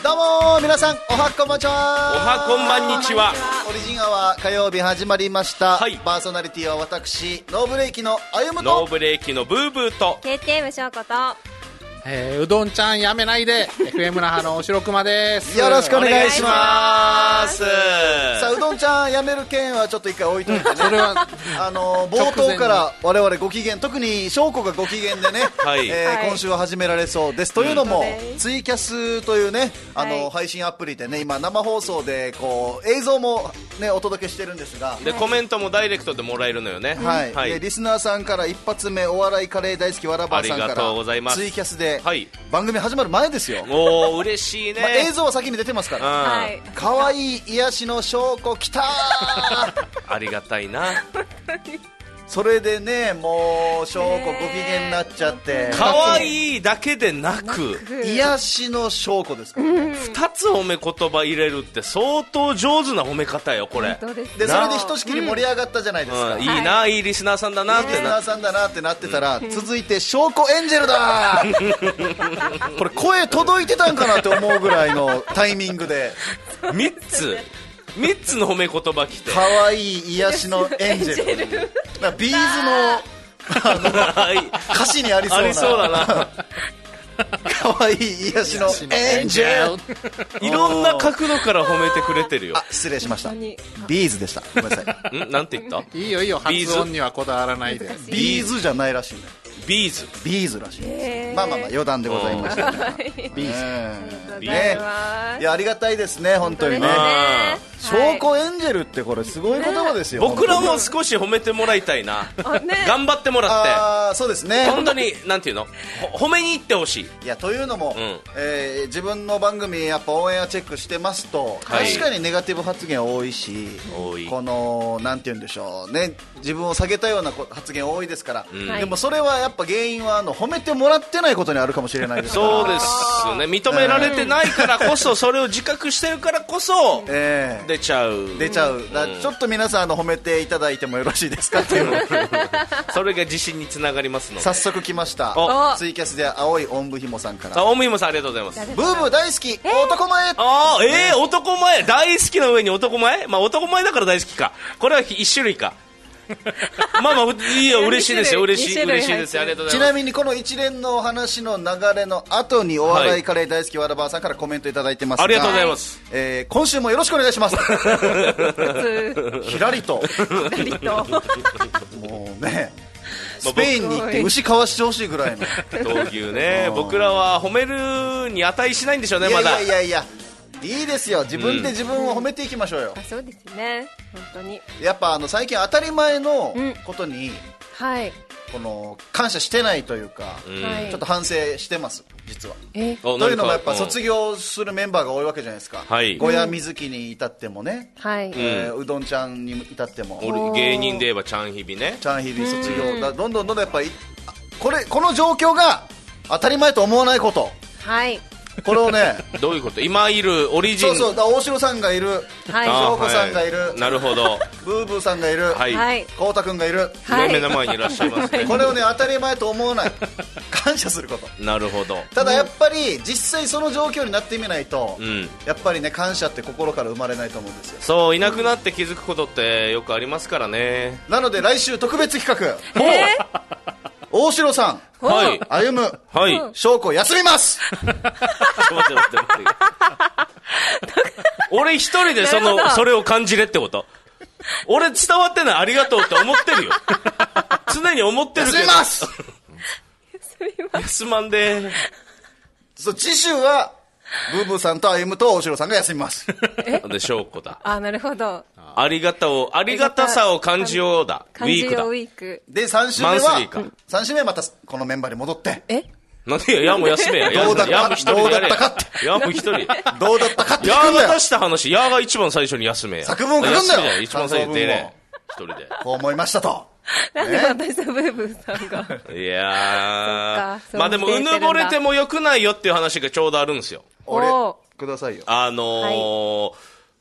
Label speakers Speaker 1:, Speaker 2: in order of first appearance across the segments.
Speaker 1: どうも皆さん、おはこんばんちは。
Speaker 2: おはこんばんにちは。
Speaker 1: オリジンアワー火曜日始まりました、
Speaker 2: はい、
Speaker 1: パーソナリティは私ノーブレーキのあゆむと
Speaker 2: ノーブレーキのブーブーと
Speaker 3: KTM しょうこと、
Speaker 4: うどんちゃんやめないでFM 那覇のおしろくまです。
Speaker 1: よろしくお願いします。
Speaker 2: さ
Speaker 1: あ、うどんちゃんやめる件はちょっと一回置いといてね、
Speaker 4: それは
Speaker 1: 冒頭から我々ご機嫌、特に翔子がご機嫌でね、
Speaker 2: はい
Speaker 1: 今週は始められそうです、というのもツイキャスというね、配信アプリでね、今生放送でこう映像もねお届けしてるんですが、
Speaker 2: でコメントもダイレクトでもらえるのよね。
Speaker 1: はい、でリスナーさんから一発目、お笑いカレー大好きわらばさんか
Speaker 2: ありがとうござい
Speaker 1: ら
Speaker 2: ます
Speaker 1: ツイキャスで、
Speaker 2: はい、
Speaker 1: 番組始まる前ですよ。
Speaker 2: おー嬉しいね、
Speaker 1: 映像は先に出てますから、
Speaker 3: はい、
Speaker 1: かわいい癒しの翔子来たー
Speaker 2: ありがたいな。
Speaker 1: それでね、もう翔子ご機嫌になっちゃって、
Speaker 2: かわいいだけでなく
Speaker 1: 癒しの翔子ですから、ね、
Speaker 2: 2つ褒め言葉入れるって相当上手な褒め方よこれ。
Speaker 1: でそれでひとしきり盛り上がったじゃないですか、
Speaker 2: いいな、いいリスナーさんだなって
Speaker 1: リスナーさんだなってなってたら、続いて翔子エンジェルだこれ声届いてたんかなって思うぐらいのタイミングで
Speaker 2: 3つの褒め言葉来て、
Speaker 1: かわいい癒しのエンジェルビーズの歌詞にありそうな、
Speaker 2: ありそうだな
Speaker 1: かわいい癒しのエンジェル
Speaker 2: いろんな角度から褒めてくれてるよ。
Speaker 1: あ、失礼しました、ビーズでした、ごめんなさい
Speaker 2: なんて言った？
Speaker 4: いいよいいよ、発音にはこだわらないで。
Speaker 1: ビーズじゃないらしいね、
Speaker 2: ビーズ
Speaker 1: らしいです。まあまあまあ余談でございました、ビーズね、いやありがたいですね、本当にね。翔子エンジェルってこれすごい言葉ですよ、
Speaker 2: 僕らも少し褒めてもらいたいな、頑張ってもらって。
Speaker 1: あ、そうですね、
Speaker 2: 本当になんていうの、褒めに行ってほしい。
Speaker 1: いやというのも、自分の番組やっぱオンエアチェックしてますと、確かにネガティブ発言多いし、このなんていうんでしょうね、自分を下げたような発言多いですから、でもそれはやっぱ原因は褒めてもらってないことにあるかもしれないですから。
Speaker 2: そうですよね、認められてないからこそ、それを自覚してるからこそ、出ちゃう
Speaker 1: だちょっと皆さん褒めていただいてもよろしいですかっていう
Speaker 2: それが自信につながりますので。
Speaker 1: 早速来ました、ツイキャスで青いおんぶひもさんから。
Speaker 2: おんぶひもさんありがとうございます。
Speaker 1: ブーブー大好き、男前。
Speaker 2: 男前大好きの上に男前、まあ男前だから大好きか、これは一種類かまあまあいいよ、嬉しいですよ、嬉しいですよ、ありがとうございます。
Speaker 1: ちなみにこの一連の話の流れの後にお笑いカレー大好きわらばさんからコメントいただいてますが、
Speaker 2: ありがとうございます、
Speaker 1: 今週もよろしくお願いしますひらりともうね、スペインに行って牛かわしてほしいぐらいの
Speaker 2: 闘牛ね僕らは褒めるに値しないんでしょうね、まだ。
Speaker 1: いやいいですよ、自分で自分を褒めていきましょうよ、
Speaker 3: そうですね、本当に
Speaker 1: やっぱ最近当たり前のことに、この感謝してないというか、ちょっと反省してます、実は。というのもやっぱ卒業するメンバーが多いわけじゃないですか、小屋水木に至ってもね、うどんちゃんに至っても、
Speaker 2: 芸人で言えばちゃんひびね、
Speaker 1: ちゃんひび卒業だ、どんどんやっぱりこの状況が当たり前と思わないこと、これをね
Speaker 2: どういうこと、今いるオリジン、
Speaker 1: そうだ、大城さんがいる、翔子さんがいる、
Speaker 2: なるほど、
Speaker 1: ブーブーさんがいる、こうたくんがいる、
Speaker 2: 目の前にいらっしゃいますね
Speaker 1: これをね当たり前と思わない、感謝すること。
Speaker 2: なるほど。
Speaker 1: ただやっぱり実際その状況になってみないと、やっぱりね感謝って心から生まれないと思うんですよ。
Speaker 2: そう、いなくなって気づくことってよくありますからね。
Speaker 1: なので来週特別企画、大城さん、歩む、翔子休みます
Speaker 2: 待って俺一人でそれを感じれってこと？俺伝わってない、ありがとうって思ってるよ常に思ってるけど。
Speaker 1: 休みます
Speaker 2: 休まんで
Speaker 1: 次週はブーブーさんと歩むと大城さんが休みます
Speaker 2: で翔子だ。
Speaker 3: なるほど、
Speaker 2: ありがたさを感じようだ、ウィークだ。
Speaker 1: で3週目はまたこのメンバーに戻って、
Speaker 2: なんでや、もう休めや。
Speaker 1: どうだったかって。
Speaker 2: やもう一人。
Speaker 1: どうだったかって聞
Speaker 2: や
Speaker 1: くんだよ。
Speaker 2: が出した話、やが一番最初に休めや。
Speaker 1: 作文を書くんだよ。
Speaker 2: 一番最初に出れ。一人で。
Speaker 1: こう思いましたと。
Speaker 3: なんで私とブーブーさんが。
Speaker 2: いやー。まあでも、うぬぼれても良くないよっていう話がちょうどあるんですよ。
Speaker 1: 俺、くださいよ。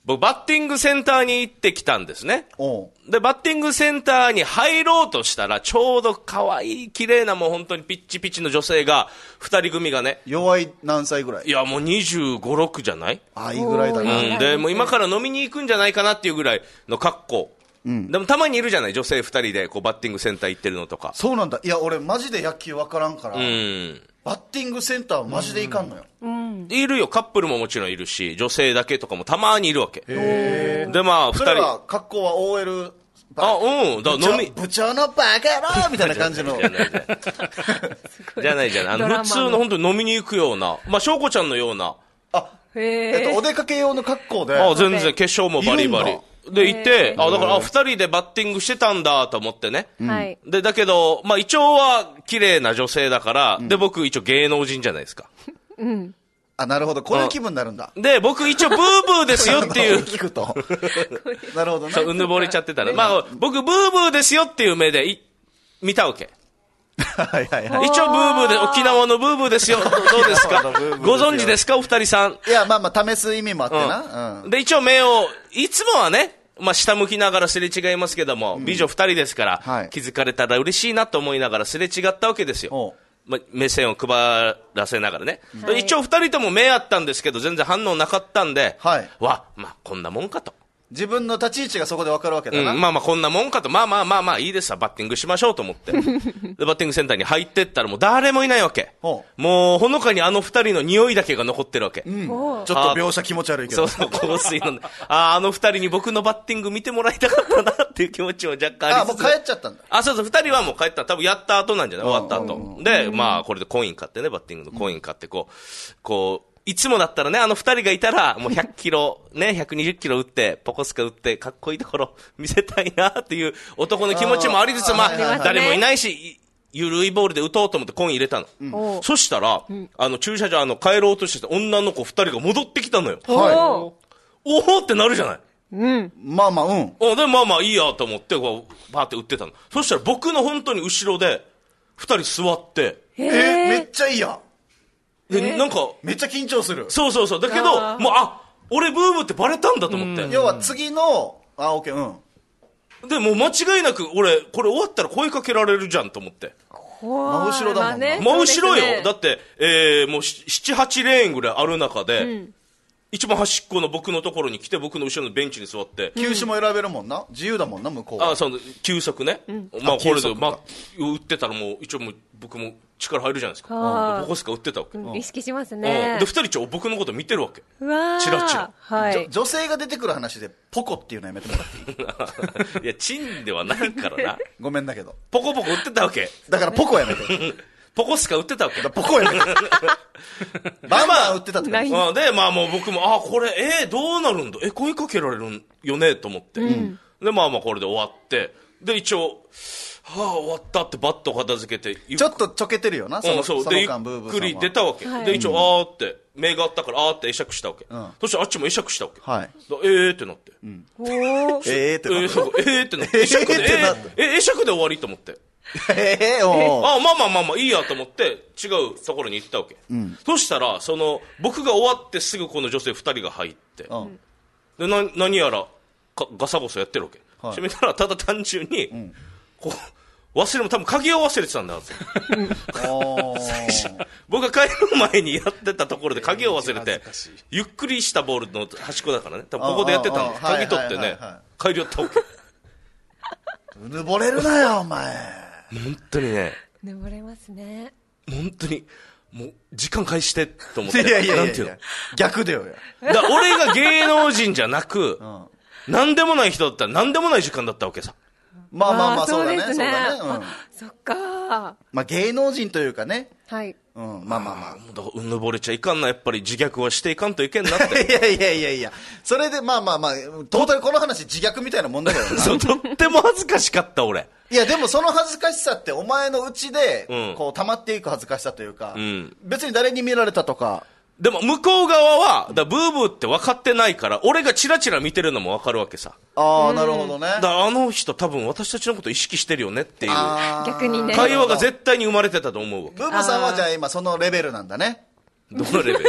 Speaker 2: 僕バッティングセンターに行ってきたんですね。でバッティングセンターに入ろうとしたら、ちょうど可愛い綺麗なもう本当にピッチピチの女性が2人組がね。
Speaker 1: 弱い何歳ぐらい？
Speaker 2: いやもう25、6じゃない？
Speaker 1: いいぐらいだな。
Speaker 2: でもう今から飲みに行くんじゃないかなっていうぐらいの格好。でもたまにいるじゃない、女性2人でこうバッティングセンター行ってるのとか。
Speaker 1: そうなんだ。いや俺マジで野球分からんから、バッティングセンターはマジでいかんのよ。
Speaker 2: いるよ、カップルももちろんいるし、女性だけとかもたまにいるわけ。でまあ2人。
Speaker 1: それは格好は OL。ブチャのバカ野郎みたいな感じの。
Speaker 2: じゃない普通の本当に飲みに行くような、まあ翔子ちゃんのような。
Speaker 1: お出かけ用の格好で。
Speaker 2: 全然化粧もバリバリ。で行って、だから2人でバッティングしてたんだと思ってね。でだけどまあ一応は綺麗な女性だから、で僕一応芸能人じゃないですか。
Speaker 1: なるほど、こういう気分になるんだ。
Speaker 2: で僕一応ブーブーですよっていう
Speaker 1: 聞くとなるほどね。
Speaker 2: うぬぼれちゃってたら、まあ僕ブーブーですよっていう目で見たわけ。一応ブーブーで、沖縄のブーブーですよ。どうですか？ご存知ですかお二人さん。
Speaker 1: いやまあ試す意味もあってな。
Speaker 2: で一応目をいつもはね、まあ下向きながらすれ違いますけども、美女2人ですから、気づかれたら嬉しいなと思いながらすれ違ったわけですよ。まあ、目線を配らせながらね。一応2人とも目あったんですけど全然反応なかったんで、まあこんなもんかと。
Speaker 1: 自分の立ち位置がそこで分かるわけだな。
Speaker 2: まあこんなもんかと。まあいいですわ、バッティングしましょうと思ってでバッティングセンターに入ってったらもう誰もいないわけ。もうほのかにあの2人の匂いだけが残ってるわけ。ちょっと
Speaker 1: 描写気持ち悪いけど。
Speaker 2: そう香水のあの2人に僕のバッティング見てもらいたかったなっていう気持ちも若干ありつつ。
Speaker 1: もう帰っちゃったんだ。
Speaker 2: そう2人はもう帰った。多分やった後なんじゃない、終わった後で、まあこれでコイン買ってね、バッティングのコイン買ってこういつもだったらね、あの2人がいたらもう100キロね、120キロ打ってポコスカ打ってかっこいいところ見せたいなっていう男の気持ちもありつつ、まあ誰もいないしゆるいボールで打とうと思ってコイン入れたの。そしたら駐車場帰ろうとして女の子2人が戻ってきたのよ。おおってなるじゃない。
Speaker 1: でま
Speaker 2: あいいやと思ってこうバーって打ってたの。そしたら僕の本当に後ろで2人座って、
Speaker 1: めっちゃいいやん。
Speaker 2: でなんか
Speaker 1: めっちゃ緊張する。
Speaker 2: そうだけどもう俺ブーブーってバレたんだと思って。
Speaker 1: 要は次のオッケー
Speaker 2: でもう間違いなく俺これ終わったら声かけられるじゃんと思って。
Speaker 1: 真後ろだもんな。
Speaker 2: 真後ろよ。だってもう 7,8 レーンぐらいある中で、一番端っこの僕のところに来て僕の後ろのベンチに座って。
Speaker 1: 球種も選べるもんな。自由だもんな向こうは。
Speaker 2: そう球速ね。まあこれで打ってたらもう一応もう僕も力入るじゃないですか。ポコスカ打ってたわけ。
Speaker 3: 意識しますね。
Speaker 2: で2人僕のこと見てるわけ。チラチラ。
Speaker 1: 女性が出てくる話でポコっていうのやめてもらっていい？
Speaker 2: いやチンではないからな。
Speaker 1: ごめんだけど
Speaker 2: ポコポコ打ってたわけ
Speaker 1: だからポコやめて
Speaker 2: ポコスカ打ってたわけ。
Speaker 1: ポコやめてバンバン打ってたって
Speaker 2: でまあもう僕もこれどうなるんだ、声かけられるよねと思って、でまあこれで終わって、で一応終わったってバット片付けて
Speaker 1: ちょっとちょけてるよな。
Speaker 2: でゆっくり出たわけ。で一応って目があったからって会釈したわけ。そしてあっちも会釈したわけ。ってなってってなって会釈で終わりと思って、まあいいやと思って違うところに行ったわけ。そしたら僕が終わってすぐこの女性2人が入って、で何やらガサゴソやってるわけ。見たらただ単純にこう多分鍵を忘れてたんだはず僕が帰る前にやってたところで鍵を忘れて、ゆっくりしたボールの端っこだからね、多分ここでやってたんです。鍵取ってね帰り寄ったわけ。
Speaker 1: うぬぼれるなよお前。
Speaker 2: 本当にね、
Speaker 3: うぬぼれますね。
Speaker 2: 本当にもう時間返してと思って。
Speaker 1: いや逆だよ。
Speaker 2: 俺が芸能人じゃなく何でもない人だったら何でもない時間だったわけさ。
Speaker 1: まあそうだね。
Speaker 3: そっか。
Speaker 1: 芸能人というかね。
Speaker 3: はい。
Speaker 1: まあ
Speaker 2: うぬぼれちゃいかんな、やっぱり自虐はしていかんといけんなって。
Speaker 1: いやそれでまあトータルこの話自虐みたいなもんだけどな。
Speaker 2: そう、とっても恥ずかしかった俺。
Speaker 1: いやでもその恥ずかしさってお前のうちでこう溜まっていく恥ずかしさというか、別に誰に見られたとか。
Speaker 2: でも向こう側はブーブーって分かってないから、俺がチラチラ見てるのも分かるわけさ。
Speaker 1: なるほどね。
Speaker 2: だからあの人多分私たちのこと意識してるよねっていう
Speaker 3: 逆にね、
Speaker 2: 会話が絶対に生まれてたと思うわけ。
Speaker 1: ブーブーさんはじゃあ今そのレベルなんだね。
Speaker 2: どのレベル？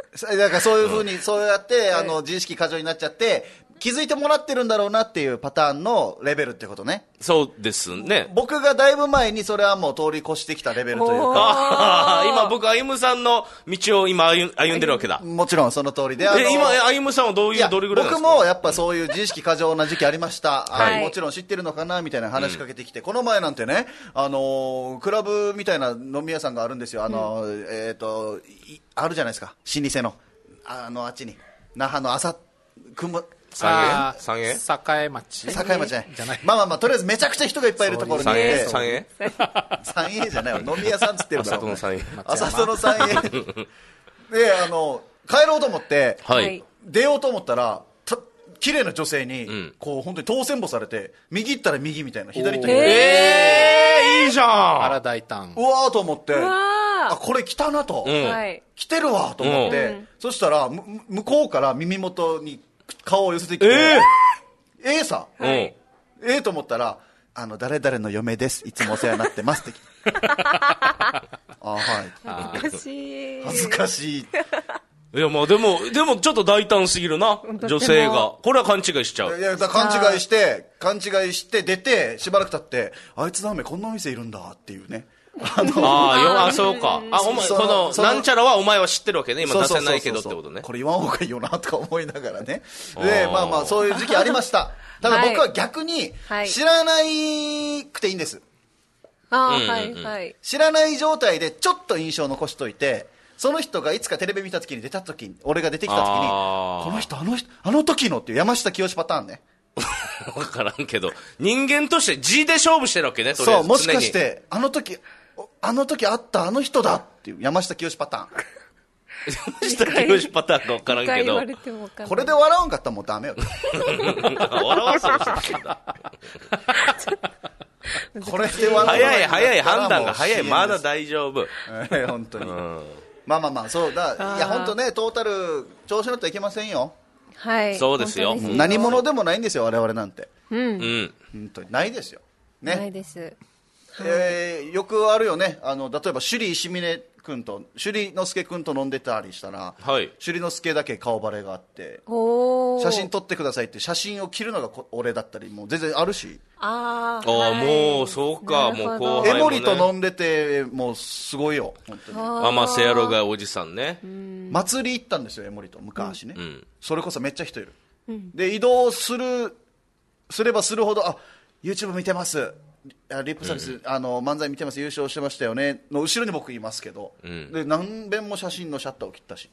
Speaker 1: だからそういうふうに、そうやって、自意識過剰になっちゃって、気づいてもらってるんだろうなっていうパターンのレベルってことね。
Speaker 2: そうですね。
Speaker 1: 僕がだいぶ前にそれはもう通り越してきたレベルというか。
Speaker 2: 今僕、歩夢さんの道を今歩んでるわけだ。
Speaker 1: もちろんその通りで。
Speaker 2: 今、歩夢さんはどれぐらいですか？
Speaker 1: 僕もやっぱそういう自意識過剰な時期ありました。はい。もちろん知ってるのかなみたいな話しかけてきて、この前なんてね、クラブみたいな飲み屋さんがあるんですよ。あるじゃないですか。老舗の。あっちに。那覇の
Speaker 2: 三栄
Speaker 4: 栄町
Speaker 1: じゃない。まあ、とりあえずめちゃくちゃ人がいっぱいいるところに。
Speaker 2: 三栄
Speaker 1: じゃないわ。飲み屋さんつってるんだろう。
Speaker 2: 浅
Speaker 1: 里の三栄。で、帰ろうと思って、出ようと思ったら、綺麗な女性に、こう、本当に当選簿されて、右行ったら右みたいな、左行ったら
Speaker 2: いいじゃん。
Speaker 4: あら大胆。
Speaker 1: うわーと思って、これ来たなと。来てるわと思って、そしたら、向こうから耳元に、顔を寄せてきて、さ、と思ったら、誰々の嫁です。いつもお世話になってますって。はい。恥ずかしい。
Speaker 2: いや、まあでもちょっと大胆すぎるな、女性が。これは勘違いしちゃう。
Speaker 1: いや、勘違いして出て、しばらく経って、あいつの雨こんなお店いるんだっていうね。
Speaker 2: そうか。お前、この、なんちゃらはお前は知ってるわけね。今出せないけどってことね。
Speaker 1: これ言わん方がいいよな、とか思いながらね。で、まあ、そういう時期ありました。ただ僕は逆に、知らないくていいんです。知らない状態でちょっと印象を残しといて、その人がいつかテレビ見た時に俺が出てきた時に、この人、あの時のっていう山下清パターンね。
Speaker 2: わからんけど、人間として字で勝負してるわけね、
Speaker 1: そう、もしかして、あの時会ったあの人だっていう山下清パターン。
Speaker 2: 山下清パターンかわからんけど。
Speaker 1: これで笑わんかったらもうダメよ。
Speaker 2: 笑わそうとしてんだ。
Speaker 1: これで笑わん
Speaker 2: 早い、判断が早い。まだ大丈夫。
Speaker 1: 本当に。まあ、そうだ。いや、本当ね、トータル、調子乗ってはいけませんよ。
Speaker 3: はい。
Speaker 2: そうですよ。
Speaker 1: 何者でもないんですよ、我々なんて。
Speaker 3: 本
Speaker 1: 当に。ないですよ。ね。
Speaker 3: ないです。
Speaker 1: よくあるよね。例えば、首里石峰君と、首里之助君と飲んでたりしたら、首里之助だけ顔バレがあって、写真撮ってくださいって、写真を切るのが俺だったり、もう全然あるし。
Speaker 2: もう、そうか、もう後輩もね。
Speaker 1: 江森と飲んでて、もうすごいよ、本当に。
Speaker 2: せやろがおじさんね。
Speaker 1: 祭り行ったんですよ、江森と、昔ね。それこそめっちゃ人いる。で、移動すればするほど、YouTube 見てます。リップサービス、漫才見てます、優勝してましたよねの後ろに僕いますけど、で何遍も写真のシャッターを切ったし、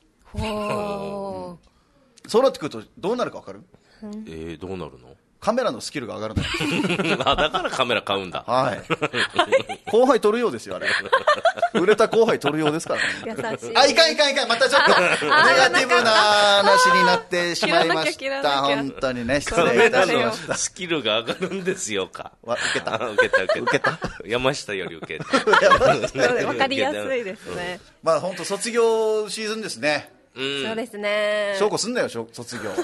Speaker 1: そうなってくるとどうなるか分かる？
Speaker 2: どうなるの？
Speaker 1: カメラのスキルが上がるのよ。
Speaker 2: だからカメラ買うんだ。
Speaker 1: はい。後輩取るようですよ、あれ。売れた後輩取るようですからね。
Speaker 3: 優しい。
Speaker 1: いかん。またちょっと、ネガティブな話になってしまいました。本当にね、失礼いたしました。
Speaker 2: スキルが上がるんですよか。
Speaker 1: 受けた。
Speaker 2: 山下より受けた。
Speaker 3: わかりやすいですね。
Speaker 1: まあ本当卒業シーズンですね。
Speaker 3: そうですね。
Speaker 1: 証拠すんなよ、卒業。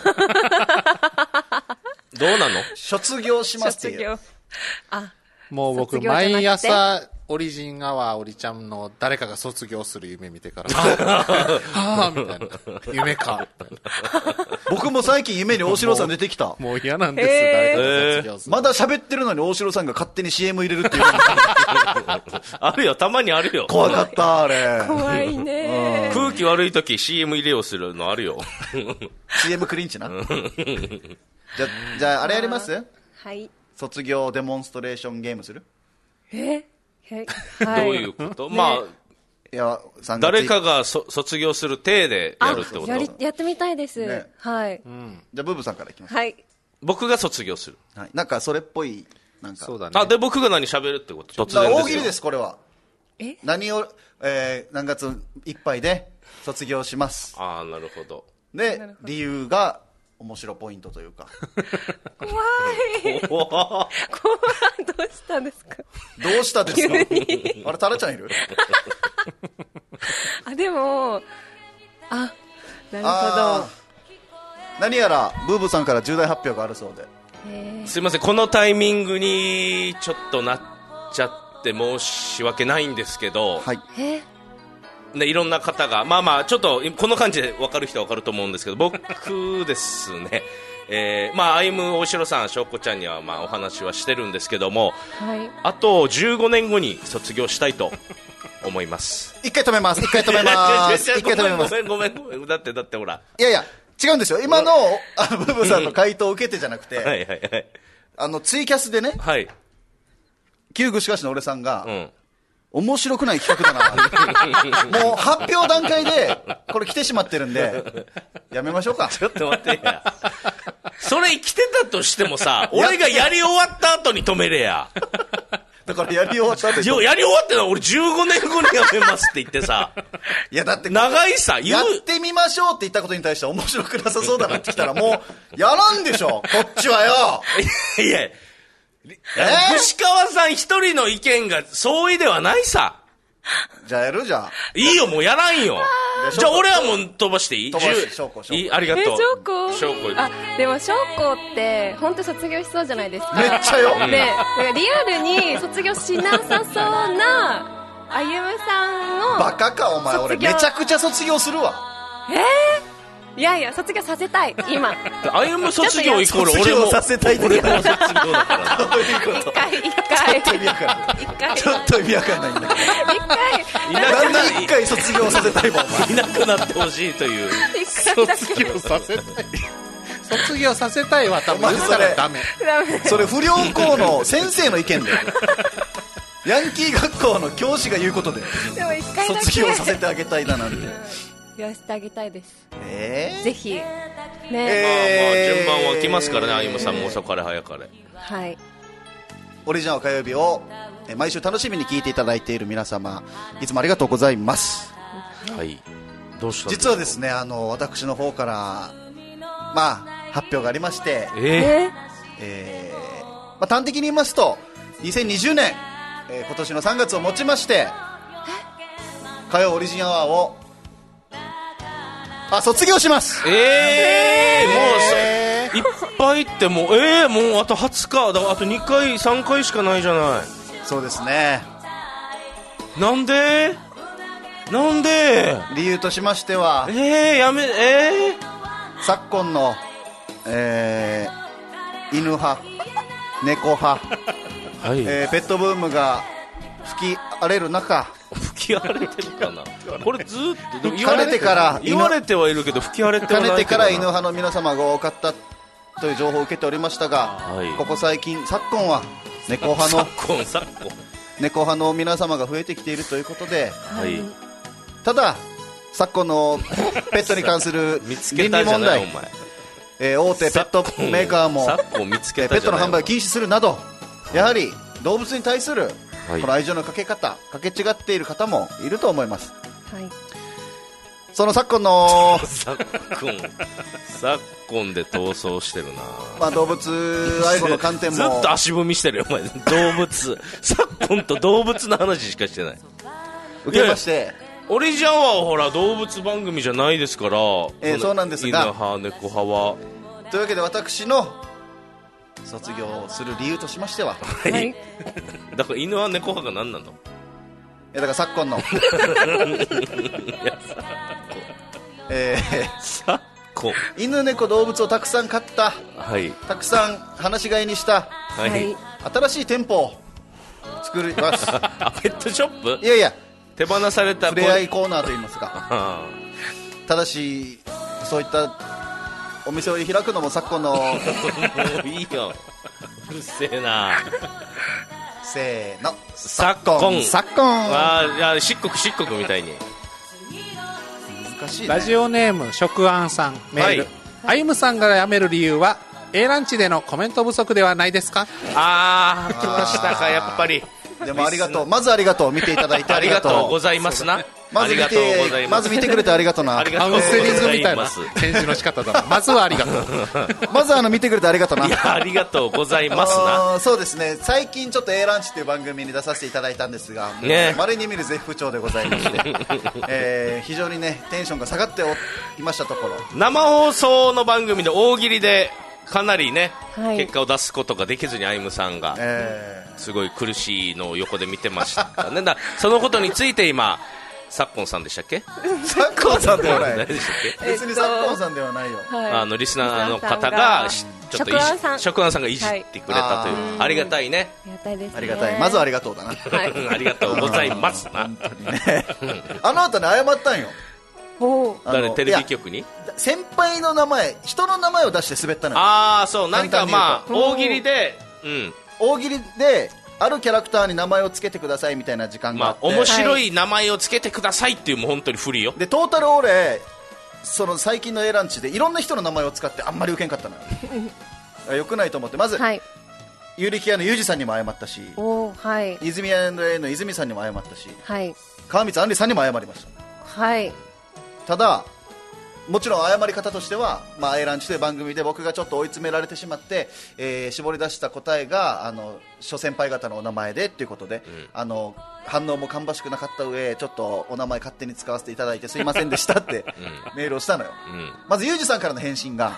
Speaker 2: どうなの？
Speaker 1: 卒業しますっていう。
Speaker 4: もう僕、毎朝、オリジンアワー、オリちゃんの誰かが卒業する夢見てから、みたいな。夢か。
Speaker 1: 僕も最近夢に大城さん出てきた。
Speaker 4: もう嫌なんです、誰かが卒業する。
Speaker 1: まだ喋ってるのに大城さんが勝手に CM 入れるっていう。
Speaker 2: あるよ、たまにあるよ。
Speaker 1: 怖かった、あれ。
Speaker 3: 怖いね。
Speaker 2: 空気悪い時 CM 入れようするのあるよ。
Speaker 1: CM クリンチな。じゃあ、あれやります？
Speaker 3: はい。
Speaker 1: 卒業デモンストレーションゲームする？
Speaker 2: どういうこと？まあ、
Speaker 1: いや、
Speaker 2: 誰かが卒業する体でやるってこと？
Speaker 3: やってみたいです。はい。
Speaker 1: じゃあ、ブーブさんからいきます。
Speaker 3: はい。
Speaker 2: 僕が卒業する。
Speaker 1: なんか、それっぽい、なんか。
Speaker 4: そうだね。
Speaker 2: で、僕が何喋るってこと？突然ですよ。
Speaker 1: 大喜利です、これは。何を、何月いっぱいで卒業します。
Speaker 2: なるほど。
Speaker 1: で、理由が、面白ポイントというか。
Speaker 3: 怖い。どうしたんですか？
Speaker 1: どうしたですか？あれ、タラちゃんいる？
Speaker 3: でも、なるほど。
Speaker 1: 何やら、ブーブーさんから重大発表があるそうで。
Speaker 2: すいません、このタイミングにちょっとなっちゃって申し訳ないんですけど、
Speaker 1: はい。
Speaker 2: ね、いろんな方がちょっとこの感じで分かる人は分かると思うんですけど、僕ですね歩む大城さん、翔子ちゃんにはお話はしてるんですけども、はい、あと15年後に卒業したいと思います。
Speaker 1: 一回止めます。
Speaker 2: ごめんだってほら、
Speaker 1: いやいや違うんですよ。今のブブさんの回答を受けてじゃなくて、はいはいはい、ツイキャスでね、はい、旧具しかしの俺さんが、面白くない企画だなもう発表段階でこれ来てしまってるんでやめましょうか。
Speaker 2: ちょっと待ってやそれ来てたとしてもさ俺がやり終わった後に止めれや
Speaker 1: だからやり終わった後に
Speaker 2: やり終わってのは俺15年後にやめますって言ってさ
Speaker 1: いやだって
Speaker 2: 長いさ
Speaker 1: やってみましょうって言ったことに対して面白くなさそうだなってきたらもうやらんでしょこっちはよ
Speaker 2: いや串川さん一人の意見が相違ではないさ。
Speaker 1: じゃあやるじゃん。
Speaker 2: いいよ、もうやらんよ。じゃあ俺はもう飛ばしていい？
Speaker 1: 飛ばして、翔子。
Speaker 2: ありがとう。
Speaker 3: 翔子。でも翔子って本当卒業しそうじゃないですか。
Speaker 1: めっちゃよ。
Speaker 3: で、リアルに卒業しなさそうな歩夢さんを。
Speaker 1: バカかお前、俺めちゃくちゃ卒業するわ。
Speaker 3: いやいや、卒業させたい、今。
Speaker 2: 歩夢卒業イコール
Speaker 1: 俺もさせたいって
Speaker 2: 俺も卒業だから。
Speaker 3: 一回。
Speaker 1: ちょっと意味わかんないんだけど。なんで一回卒業させたいもん、お前。
Speaker 2: いなくなってほしいという。
Speaker 4: 卒業させたい。卒業させたいは多分言ったらダメ。
Speaker 1: それ不良校の先生の意見で。ヤンキー学校の教師が言うことで。
Speaker 3: でも一回だけ
Speaker 1: 卒業させてあげたいだなんて。
Speaker 3: 言わせてあげたいです。ぜひね。
Speaker 2: 順番は来ますからね、歩夢さんも遅かれ早かれ。
Speaker 3: はい。
Speaker 1: オリジナル火曜日を毎週楽しみに聞いていただいている皆様、いつもありがとうございます。
Speaker 2: はい。どうした？
Speaker 1: 実はですね、私の方から発表がありまして、端的に言いますと、2020年、今年の3月をもちまして、火曜オリジンアワーを卒業します。
Speaker 2: もういっぱいってもうあと20日だからあと2回3回しかないじゃない。
Speaker 1: そうですね。
Speaker 2: なんで
Speaker 1: 理由としましては昨今の、犬派猫派、はいペットブームが吹き荒れる中、
Speaker 2: 吹き荒れてるかなこれずっと
Speaker 1: 言われて
Speaker 2: はいるけど吹き荒れてはないけどな。
Speaker 1: かねてから犬派の皆様が多かったという情報を受けておりましたが、ここ最近昨今は猫派の皆様が増えてきているということで、ただ昨今のペットに関する倫理問題大手ペットメーカーもペットの販売を禁止するなど、やはり動物に対するこの愛情のかけ方、かけ違っている方もいると思います。その昨今の
Speaker 2: 昨今で逃走してる
Speaker 1: な。動物愛護の観点も
Speaker 2: ずっと足踏みしてるよお前。動物昨今と動物の話しかしてない。
Speaker 1: 受けまして
Speaker 2: オリジンアワーはほら動物番組じゃないですから、
Speaker 1: そうなんですが、
Speaker 2: 犬派猫派は
Speaker 1: というわけで私の卒業する理由としましては、
Speaker 2: だから犬派猫派が何なの？
Speaker 1: だから昨今の犬猫動物をたくさん飼った、たくさん放し飼いにした、新しい店舗を作ります。
Speaker 2: ペットショップ？
Speaker 1: いやいや、
Speaker 2: 手放された
Speaker 1: 触れ合いコーナーといいますかただしそういったお店を開くのも昨今のも
Speaker 2: ういいようるせえな
Speaker 1: せーの
Speaker 2: 昨今漆黒みたいに
Speaker 1: 難しいね。
Speaker 4: ラジオネーム食安さんメール、歩夢さんが辞める理由は A ランチでのコメント不足ではないですか？
Speaker 2: 来ましたか。やっぱり
Speaker 1: でもありがとう、まずありがとう、見ていただいて
Speaker 2: ありがとうございますな。
Speaker 1: まず見てくれてありがとうな。
Speaker 4: カウンセリングみたいな返事の仕方だな。まずはありがとう
Speaker 1: まず見てくれてありがとうな。
Speaker 2: いやありがとうございますな。
Speaker 1: そうですね、最近ちょっと A ランチっていう番組に出させていただいたんですが、稀に見る絶不調でございまして、非常にねテンションが下がっていましたところ、
Speaker 2: 生放送の番組で大喜利でかなりね、結果を出すことができずに歩夢さんが、すごい苦しいのを横で見てましたね。そのことについて今サッコンさんでしたっけ？
Speaker 1: サッコンさんではない。
Speaker 2: 何でしたっけ？
Speaker 1: 別にサッコンさんではないよ。
Speaker 2: リスナーの方がちょっと職員さんがいじってくれたという、ありがたいね。
Speaker 3: ありがたいですね。
Speaker 1: ありがたい。まずはありがとうだな。
Speaker 2: ありがとうございますな。
Speaker 1: 本当にね。あの後に謝ったんよ。
Speaker 2: 誰？テレビ局に？
Speaker 1: 先輩の名前、人の名前を出して滑ったのよ。
Speaker 2: ああ、そう、なんかまあ大喜利で、
Speaker 1: 大喜利であるキャラクターに名前をつけてくださいみたいな時間があって、
Speaker 2: 面白い名前をつけてくださいっていう、もう本当に不利よ。
Speaker 1: でトータル俺その最近の A ランチでいろんな人の名前を使ってあんまりウケんかったのよ。よくないと思って、まず、有力屋のユージさんにも謝ったし、泉屋の A の泉さんにも謝ったし、川光あんりさんにも謝りました。ただもちろん謝り方としては、A ランチという番組で僕がちょっと追い詰められてしまって、絞り出した答えが諸先輩方のお名前でということで、反応も芳しくなかった上、ちょっとお名前勝手に使わせていただいてすいませんでしたってメールをしたのよ。まずユージさんからの返信が、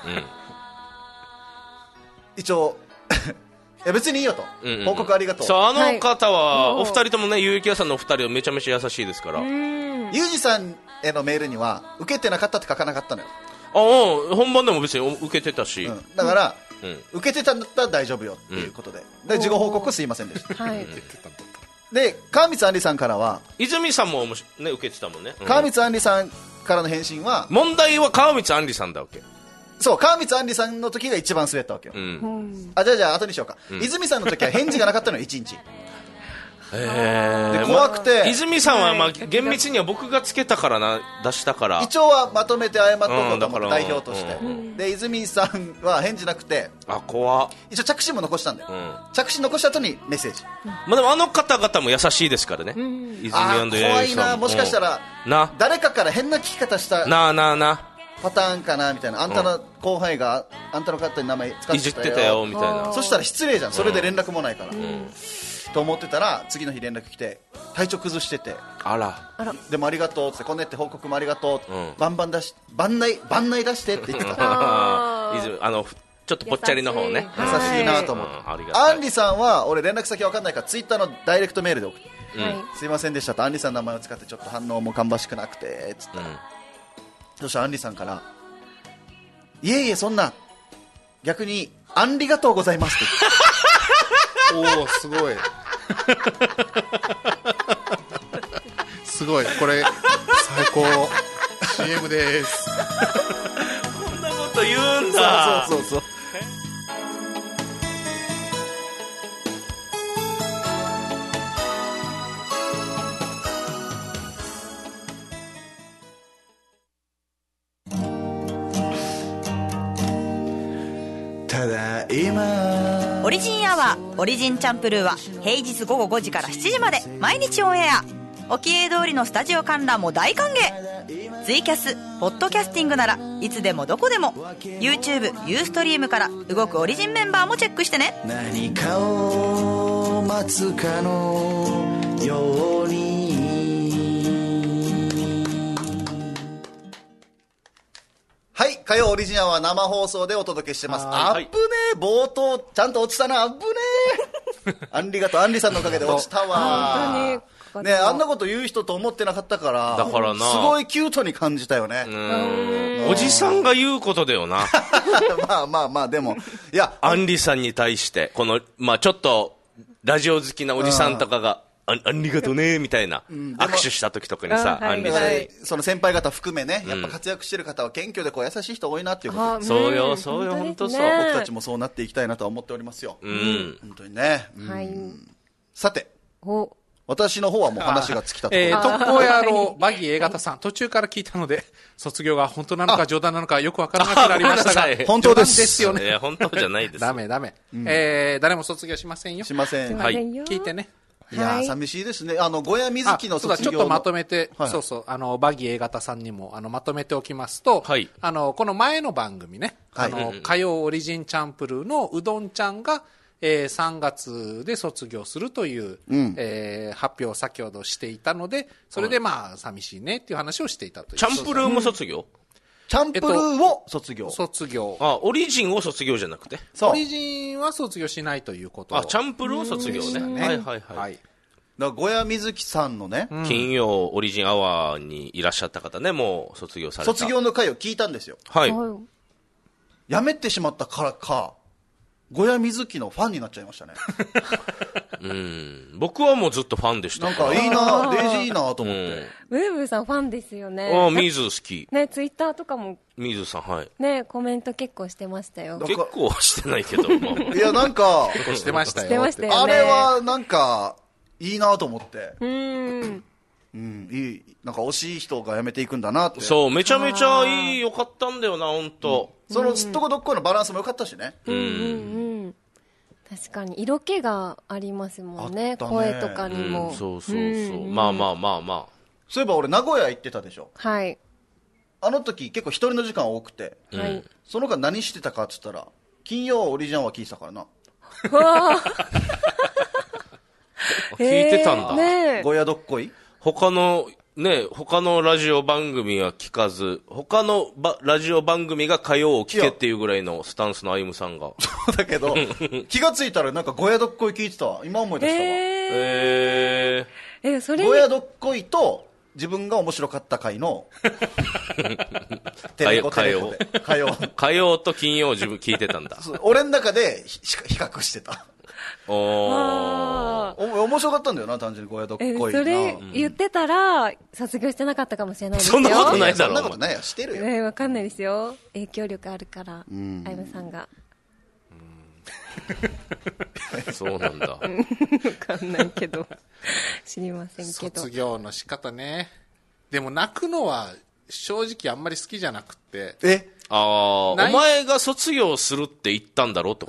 Speaker 1: 一応いや別にいいよと、報告ありがとう。
Speaker 2: そう、あの方はお二人ともね、結城屋さんのお二人はめちゃめちゃ優しいですから。
Speaker 1: ユージさんへのメールには受けてなかったって書かなかったのよ。
Speaker 2: 本番でも別に受けてたし、
Speaker 1: だから、受けてたんだったら大丈夫よっていうことで、事後報告すいませんでした。で川光あんりさんからは、
Speaker 2: 泉さんも、ね、受けてたもんね。
Speaker 1: 川光あんりさんからの返信は、
Speaker 2: 問題は川光あんりさんだわけ。
Speaker 1: そう、川光あんりさんの時が一番滑ったわけよ。じゃあ後にしようか。泉さんの時は返事がなかったのよ、1日。で怖くて、
Speaker 2: 泉さんは厳密には僕がつけたからな、出したから、
Speaker 1: 一応はまとめて謝っとこうと思って、代表として。で泉さんは返事なくて、
Speaker 2: 怖っ。
Speaker 1: 一応着信も残したんだよ。着信残した後にメッセージ。
Speaker 2: でもあの方々も優しいですからね。泉&
Speaker 1: 怖いな、もしかしたら誰かから変な聞き方したパターンかなみたいな。あんたの後輩があんたの方に名前使ってたよ、
Speaker 2: いじってたよみたいな。
Speaker 1: そしたら失礼じゃん、それで連絡もないから、と思ってたら、次の日連絡来て体調崩してて、でもありがとうって、こんなって報告もありがとう、バンバン出し、番内出してって言ってた。ちょっとぽっちゃりの方ね、優しいなと思って。あんりさんは俺連絡先分かんないからツイッターのダイレクトメールで送って、すいませんでしたと、あんりさんの名前を使ってちょっと反応も芳しくなくてっつったら、そしたらあんりさんから、いえいえそんな、逆にあんりがとうございますって
Speaker 4: おお、すごいすごい、これ最高 CM です
Speaker 2: こんなこと言うんだ。
Speaker 1: そう
Speaker 5: ただいまオリジンアワー、オリジンチャンプルーは平日午後5時から7時まで毎日オンエア。おきえ通りのスタジオ観覧も大歓迎。ツイキャス、ポッドキャスティングならいつでもどこでも YouTube、ユーストリームから動くオリジンメンバーもチェックしてね。何かを待つかのように。
Speaker 1: はい、火曜オリジンアワー生放送でお届けしてます。あぶねえ、冒頭ちゃんと落ちたな、あぶねえあんりがとう、あんりさんのおかげで落ちたわ。ね、あんなこと言う人と思ってなかったから、
Speaker 2: だからな、
Speaker 1: すごいキュートに感じたよね。
Speaker 2: おじさんが言うことだよな
Speaker 1: まあでも、いや、
Speaker 2: あんりさんに対してこの、ちょっとラジオ好きなおじさんとかが、あんりがとねみたいな、握手した時とかにさ、あんりさんに、
Speaker 1: その先輩方含めね、やっぱ活躍してる方は謙虚でこう優しい人多いなっていうことで、
Speaker 2: そうよ本当そう、
Speaker 1: 僕たちもそうなっていきたいなとは思っておりますよ。本当にね。さて、私の方はもう話が尽きたところ、
Speaker 4: 特攻屋のバギー A 型さん、途中から聞いたので卒業が本当なのか冗談なのかよくわからなくなりましたが
Speaker 1: 本当です。
Speaker 4: ですよね。
Speaker 2: いや本当じゃないです。
Speaker 4: ダメ、誰も卒業しませんよ。
Speaker 1: しません。
Speaker 2: はい、
Speaker 4: 聞いてね。
Speaker 1: いや寂しいですね。小屋瑞希の卒業の、
Speaker 4: ちょっとまとめて、バギー A 型さんにもまとめておきますと、この前の番組ね、火曜オリジンチャンプルーのうどんちゃんが3月で卒業するという、発表を先ほどしていたので、それで寂しいねっていう話をしていたという。
Speaker 2: チャンプルーも卒業、
Speaker 1: チャンプルーを卒業、
Speaker 2: オリジンを卒業じゃなくて、
Speaker 4: オリジンは卒業しないということ。
Speaker 2: チャンプルーを卒業ね。
Speaker 4: はい。
Speaker 1: だから小谷瑞希さんのね、
Speaker 2: 金曜オリジンアワーにいらっしゃった方ね、もう卒業された。
Speaker 1: 卒業の回を聞いたんですよ。
Speaker 2: はい。
Speaker 1: 辞めてしまったからか、小谷瑞希のファンになっちゃいましたね。
Speaker 2: 僕はもうずっとファンでした
Speaker 1: なんかいいな、デイジーいいなと思って。
Speaker 3: ブーブーさんファンですよね。
Speaker 2: ミズ好き。
Speaker 3: ね、ツイッターとかも。
Speaker 2: ミズさん、はい。
Speaker 3: ね、コメント結構してましたよ。
Speaker 2: 結構はしてないけど。
Speaker 1: いや、なんか、
Speaker 4: 結構してましたよ。
Speaker 3: してましたよね。
Speaker 1: あれはなんか、いいなと思って。いい。なんか惜しい人が辞めていくんだなって。
Speaker 2: そう、めちゃめちゃいい、よかったんだよな、ほんと。
Speaker 1: そのすっとこどっこいのバランスも良かったしね。
Speaker 3: 確かに色気がありますもんね、声とかにも。
Speaker 2: そうそうそう。まあまあまあまあ。
Speaker 1: そういえば俺名古屋行ってたでしょ。
Speaker 3: はい。
Speaker 1: あの時結構一人の時間多くて、その間何してたかって言ったら、金曜オリジンは聞いてたからな。
Speaker 2: 聞いてたんだ。
Speaker 1: 小屋どっこい
Speaker 2: 他のラジオ番組は聞かず、他のラジオ番組が火曜を聞けっていうぐらいのスタンスの歩夢さんが。
Speaker 1: そうだけど、気がついたらなんか小屋どっこい聞いてたわ。今思い出したわ。それ小屋どっこいと、自分が面白かった回の、
Speaker 2: 火曜と金曜自分聞いてたんだ。
Speaker 1: 俺の中で比較してた。面白かったんだよな、単純に小屋どっこい。
Speaker 3: それ言ってたら、卒業してなかったかもしれないですよ。
Speaker 2: そんなことないだろ。
Speaker 1: そんなことないよ、してるよ。
Speaker 3: わかんないですよ。影響力あるから、あゆむさんが。
Speaker 2: そうなんだ。わ
Speaker 3: かんないけど、知りませんけど。
Speaker 4: 卒業の仕方ね。でも泣くのは正直あんまり好きじゃなくて。
Speaker 2: お前が卒業するって言ったんだろうってこと？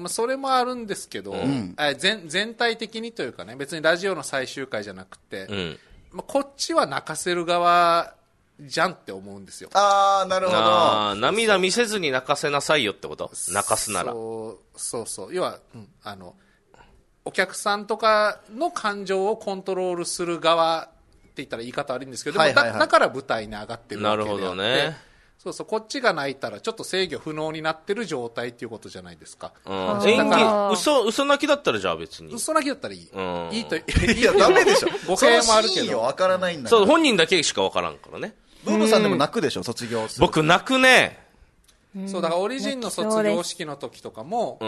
Speaker 4: それもあるんですけど、全体的にというかね、別にラジオの最終回じゃなくて、こっちは泣かせる側じゃんって思うんですよ。
Speaker 1: なるほど。
Speaker 2: 涙見せずに泣かせなさいよってこと？泣かすなら。
Speaker 4: そう。要は、お客さんとかの感情をコントロールする側って言ったら言い方悪いんですけど、だから舞台に上がってるわけであって。なるほどね。そうこっちが泣いたらちょっと制御不能になってる状態っていうことじゃないですか。
Speaker 2: 演技嘘泣きだったらじゃあ別に
Speaker 4: 嘘泣きだったらいい。いいと
Speaker 1: いやダメでしょ。
Speaker 4: 語弊もあるけど。
Speaker 1: わからないんだ。
Speaker 2: そう本人だけしかわからんからね。
Speaker 1: ブーブーさんでも泣くでしょ、卒業する。
Speaker 2: 僕泣くね。
Speaker 4: そうだからオリジンの卒業式の時とかも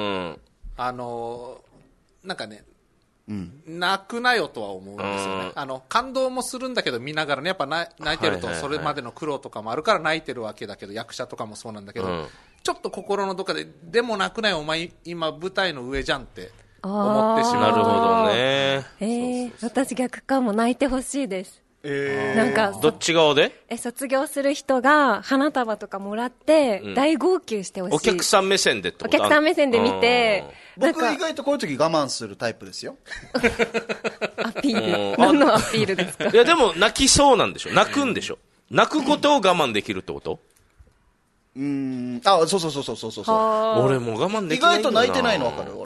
Speaker 4: なんかね。泣くなよとは思うんですよね。感動もするんだけど見ながらね、やっぱ泣いてるとそれまでの苦労とかもあるから泣いてるわけだけど、役者とかもそうなんだけど、ちょっと心のどっかでも泣くなよお前今舞台の上じゃんって思ってしまう。
Speaker 2: なるほどね。
Speaker 3: 私逆かも、泣いてほしいです。
Speaker 2: なんかどっち側で？
Speaker 3: 卒業する人が花束とかもらって大号泣してほしい。
Speaker 2: お客さん目線でってこと？
Speaker 3: お客さん目線で見て。
Speaker 1: 僕意外とこういう時我慢するタイプですよ。
Speaker 3: アピール。何のアピールですか？
Speaker 2: いやでも泣きそうなんでしょ？泣くんでしょ？泣くことを我慢できるってこと？
Speaker 1: そう。
Speaker 2: 俺もう我慢できない。
Speaker 1: 意外と泣いてないの分かる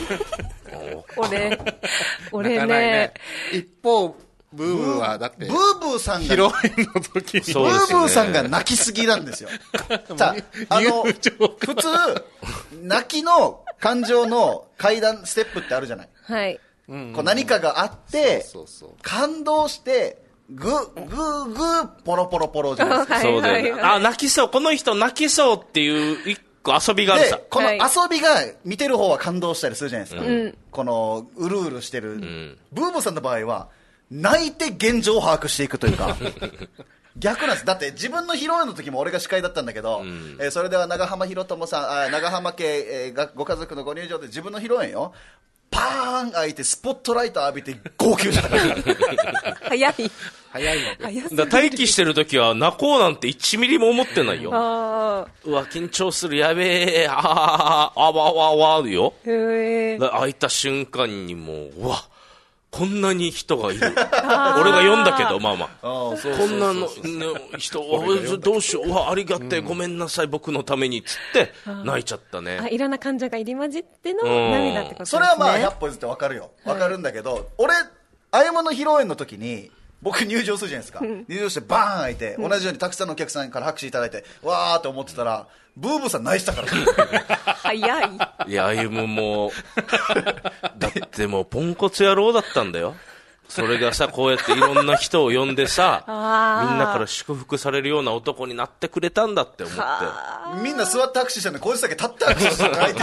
Speaker 3: 俺ね。
Speaker 4: 一方ブーブーはだって
Speaker 1: ブーブーさんが
Speaker 4: ヒロインの時に
Speaker 1: ブーブーさんが泣きすぎなんですよ。さあ普通泣きの感情の階段ステップってあるじゃない。
Speaker 3: はい。
Speaker 1: こう何かがあって感動してグーポロポロポロじゃないですか。
Speaker 2: そうだよね。泣きそう、この人泣きそうっていう一個遊びがあるさ。
Speaker 1: でこの遊びが見てる方は感動したりするじゃないですか。このうるうるしてる。ブーブーさんの場合は泣いて現状を把握していくというか逆なんです。だって自分の披露宴の時も俺が司会だったんだけど、それでは長浜博友さん、長浜家、ご家族のご入場で自分の披露宴よ、パーン開いてスポットライト浴びて号泣した
Speaker 3: 早い
Speaker 2: だ待機してる時は泣こうなんて1ミリも思ってないよ。うわ緊張する、やべえ、わよ。開いた瞬間にもううわこんなに人がいる。俺が読んだけど、まあまあ。こんなの人、どうしよう、ありがてえ、ごめんなさい、僕のために、つって泣いちゃったね。
Speaker 3: いろんな感情が入り混じっての涙ってことですね。
Speaker 1: それはまあ100歩譲ってわかるよ。わかるんだけど、俺、あゆむの披露宴の時に、僕入場するじゃないですか。入場してバーン開いて、同じようにたくさんのお客さんから拍手いただいて、わーって思ってたら、ブーブーさん泣いてたから。
Speaker 3: 早い。
Speaker 2: いや、歩夢も、だってもうポンコツ野郎だったんだよ。 それがさ、こうやっていろんな人を呼んでさ、みんなから祝福されるような男になってくれたんだって思って。
Speaker 1: みんな座って握手してるのに、こいつだけ立って握手して泣い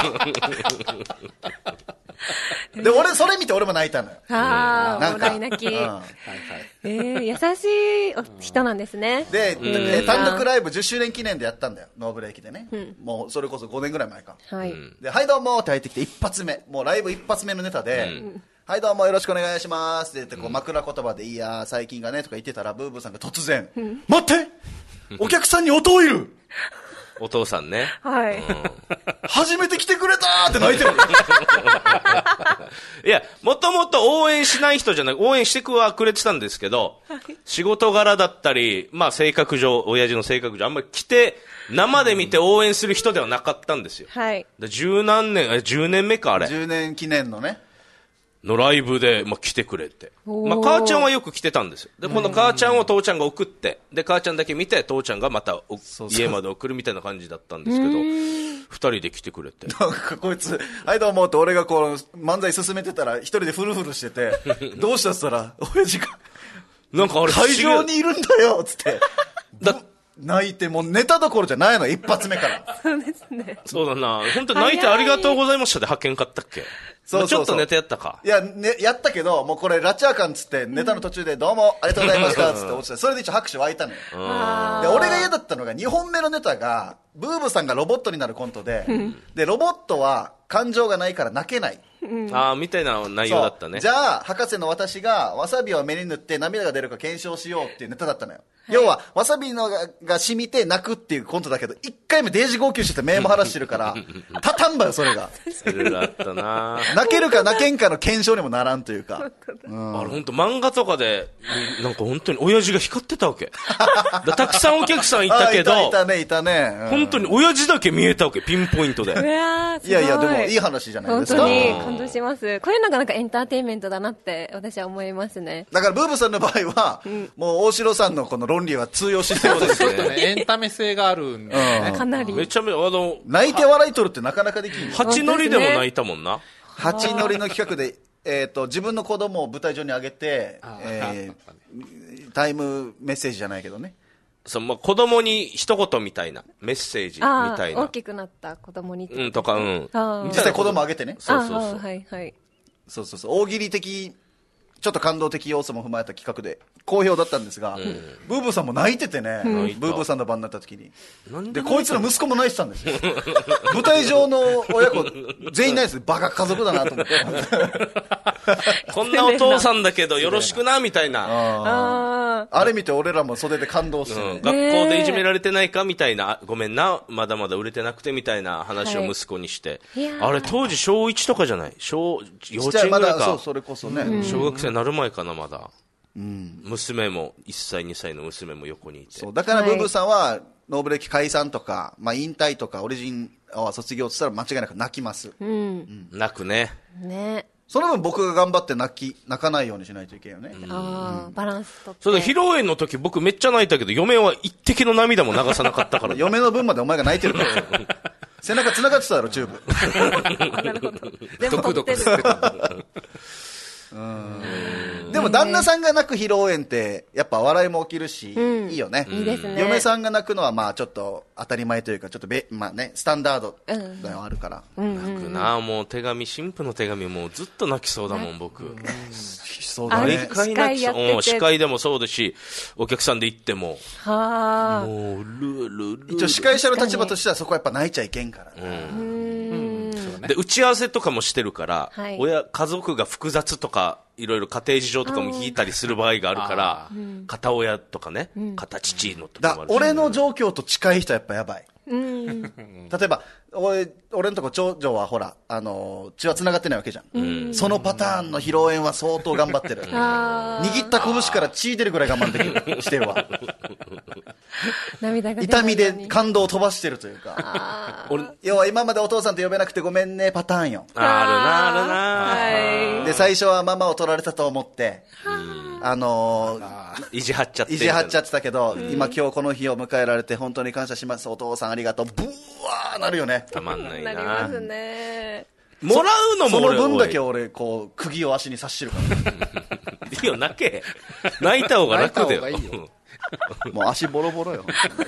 Speaker 1: てで、それ見て俺も泣いたのよ。
Speaker 3: もらい泣き。優しい人なんですね。
Speaker 1: で、単独ライブ10周年記念でやったんだよ、ノーブレーキでね。もうそれこそ5年ぐらい前か。で、はいどうもって入ってきて一発目、もうライブ一発目のネタで、はいどうもよろしくお願いしますって言って、こう枕言葉でいや最近がねとか言ってたら、ブーブーさんが突然、待ってお客さんに音いる
Speaker 2: お父さんね。
Speaker 3: はい。
Speaker 1: 初めて来てくれたーって泣いてる。
Speaker 2: いや、もともと応援しない人じゃなく、応援してくれてたんですけど、仕事柄だったり、まあ性格上、親父の性格上、あんまり来て、生で見て応援する人ではなかったんですよ。
Speaker 3: はい。
Speaker 2: 10年目か、あれ。
Speaker 1: 10年記念のね。
Speaker 2: のライブで、来てくれて。母ちゃんはよく来てたんですよ。で、今度母ちゃんを父ちゃんが送って、で、母ちゃんだけ見て、父ちゃんがまた家まで送るみたいな感じだったんですけど、二人で来てくれて。
Speaker 1: なんかこいつ、はいどうもって俺がこう、漫才進めてたら、一人でフルフルしてて、どうしたって言ったら、親父が、
Speaker 2: なんかあれ
Speaker 1: 会場にいるんだよつって。泣いて、もうネタどころじゃないの、一発目から。
Speaker 3: そうですね。
Speaker 2: そうだな。本当泣いてありがとうございましたで派遣買ったっけ？そうちょっとネタやったか。
Speaker 1: いや、ね、やったけど、もうこれラチアカンつって、ネタの途中でどうもありがとうございましたつって落ちて、それで一応拍手湧いたのよ。で、俺が嫌だったのが、2本目のネタが、ブーブさんがロボットになるコントで、で、ロボットは感情がないから泣けない。
Speaker 2: みたいな内容だったね。
Speaker 1: じゃあ、博士の私がわさびを目に塗って涙が出るか検証しようっていうネタだったのよ。要は、わさびのが染みて泣くっていうコントだけど、1回目デージ号泣してて目も晴らしてるから、たたんばよ、それが。
Speaker 2: いろいろあったな
Speaker 1: 泣けるか泣けんかの検証にもならんというか。
Speaker 2: あれ本当漫画とかで、なんか本当に親父が光ってたわけ。たくさんお客さんいたけど、
Speaker 1: いたね。
Speaker 2: 本当に親父だけ見えたわけ、ピンポイントで。
Speaker 1: いや、でもいい話じゃないですか。
Speaker 3: 本当に感動します。こういうのがなんかエンターテインメントだなって私は思いますね。
Speaker 1: だからブーブさんの場合は、もう大城さんのこの論理は通用してるんですよね。
Speaker 4: エンタメ性があるんでね。
Speaker 3: かなり。
Speaker 2: めちゃめちゃ、
Speaker 1: 泣いて笑い取るってなかなかできる。
Speaker 2: 八乗りでも泣いたもんな。
Speaker 1: 八乗りの企画で、自分の子供を舞台上に上げて、タイムメッセージじゃないけどね。
Speaker 2: 子供に一言みたいなメッセージみたいな。
Speaker 3: 大きくなった子供に
Speaker 2: とか、
Speaker 1: 実際子供あげてね。
Speaker 2: そう
Speaker 3: はいはい。
Speaker 1: そう大喜利的、ちょっと感動的要素も踏まえた企画で好評だったんですが、ブーブーさんも泣いててね、ブーブーさんの番になった時に。で、こいつの息子も泣いてたんですよ。舞台上の親子、全員ないです。バカ家族だなと思って。
Speaker 2: こんなお父さんだけどよろしくな、みたいな。
Speaker 1: あれ見て俺らも袖で感動して、
Speaker 2: 学校でいじめられてないかみたいな、ごめんな、まだまだ売れてなくてみたいな話を息子にして。あれ当時小1とかじゃない？幼稚園ぐらいか。
Speaker 1: それこそね。
Speaker 2: 小学生になる前かな、まだ。娘も1歳2歳の娘も横にいて。
Speaker 1: だからブーブーさんはノーブレーキ解散とか、引退とかオリジンを卒業したら間違いなく泣きます。
Speaker 2: 泣くね。
Speaker 1: その分僕が頑張って泣かないようにしないといけないよね。
Speaker 3: バランスとって。
Speaker 2: それで披露宴の時僕めっちゃ泣いたけど、嫁は一滴の涙も流さなかったから。
Speaker 1: 嫁の分までお前が泣いてるから。背中繋がってただろ、チューブ。
Speaker 3: なるほど。
Speaker 4: ドクドクしてた。
Speaker 1: でも旦那さんが泣く披露宴ってやっぱ笑いも起きるし、いいよね。
Speaker 3: いいですね。
Speaker 1: 嫁さんが泣くのはまあちょっと当たり前というか、ちょっとスタンダードではあるから。
Speaker 2: 泣くな、もう新婦の手紙もうずっと泣きそうだもん、僕。
Speaker 1: そうだね。
Speaker 2: 毎回泣きそう。司会でもそうですし、お客さんで行っても。もう
Speaker 1: 一応司会者の立場としてはそこはやっぱ泣いちゃいけんから
Speaker 2: で、打ち合わせとかもしてるから、家族が複雑とか、いろいろ家庭事情とかも聞いたりする場合があるから、片親とかね、片父のとかもあるし。
Speaker 1: 俺の状況と近い人はやっぱやばい。例えば、俺のとこ長女はほら、血は繋がってないわけじゃん。そのパターンの披露宴は相当頑張ってる。握った拳から血出るぐらい我慢できる、してるわ。痛みで感動を飛ばしてるというか。要は今までお父さんと呼べなくてごめんねパターンよ。
Speaker 2: あるな。
Speaker 1: で、最初はママを取られたと思って、
Speaker 2: 意地張っちゃ
Speaker 1: ってたけど、今今日この日を迎えられて本当に感謝します、お父さんありがとう、ブワーなるよね。
Speaker 2: たまんないな。
Speaker 3: なりますね。
Speaker 2: もらうのも
Speaker 1: その分だけ俺、釘を足に刺してるから。
Speaker 2: いよ、泣け。泣いた方が楽だよ。
Speaker 1: もう足ボロボロよ。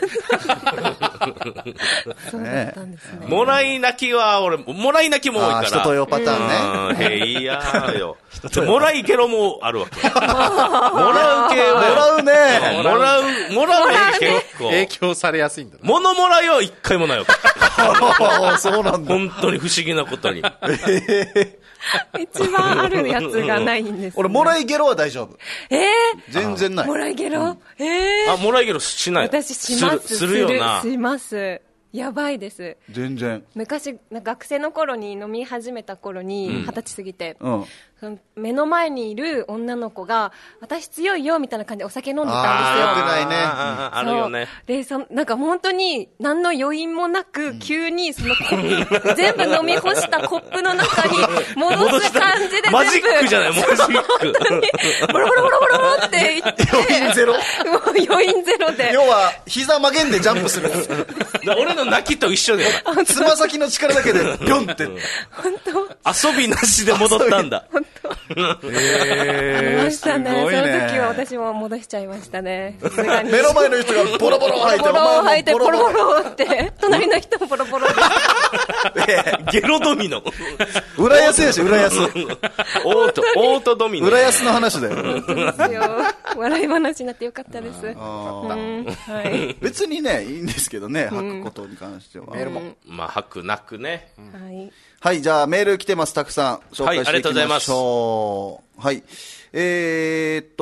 Speaker 3: そうだったんですね。
Speaker 2: もらい泣きは、俺、もらい泣きも多いから。
Speaker 1: 人とよパターンね。
Speaker 2: へいやーよ。もらいゲロもあるわけ。もらう系は。
Speaker 1: もらうね。
Speaker 2: もらうね、結構。
Speaker 4: 影響されやすいんだな。
Speaker 2: 物もらいは一回もないわけ。
Speaker 1: そうなんだ。
Speaker 2: 本当に不思議なことに。
Speaker 3: 一番あるやつがないんです、ね。
Speaker 1: 俺、もらいゲロは大丈夫。全然ない。
Speaker 3: もらいゲロ、
Speaker 2: もらいゲロしない。
Speaker 3: 私します。
Speaker 2: するよな。
Speaker 3: します。やばいです。
Speaker 1: 全然。
Speaker 3: 昔、学生の頃に飲み始めた頃に、20歳過ぎて、目の前にいる女の子が、私強いよみたいな感じでお酒飲んでたんですよ。
Speaker 1: よくないね。
Speaker 2: あるよね。
Speaker 3: で、なんか本当に何の余韻もなく、急にその全部飲み干したコップの中に戻す感じで全部。
Speaker 2: マジックじゃない、マジック。
Speaker 3: ボロボロボロボロって言って。
Speaker 1: 余韻ゼロ
Speaker 3: 余韻ゼロで。
Speaker 1: 要は、膝曲げんでジャンプする。
Speaker 2: 俺の泣きと一緒だよ。
Speaker 1: つま先の力だけで、ピョンって。
Speaker 3: 本
Speaker 2: 当遊びなしで戻ったんだ。
Speaker 3: 本当。ありましたね。その時は私も戻しちゃいましたね。
Speaker 1: 目の前の人がボロボロ吐いて、
Speaker 3: ボロボロ吐いて、ボロボロって、隣の人もボロボロ
Speaker 2: で。ゲロドミノ。
Speaker 1: 浦安やし、浦安。
Speaker 2: オートドミノ。
Speaker 1: 浦安の話だよ。
Speaker 3: 本当ですよ。笑い話になってよかったです。はい。
Speaker 1: 別にね、いいんですけどね、吐くことに関しては。メールも。
Speaker 2: まあ、吐くなくね。
Speaker 3: はい。
Speaker 1: はい、じゃあメール来てます、たくさん。紹介していきましょう。はい、ありがとうございます。はい。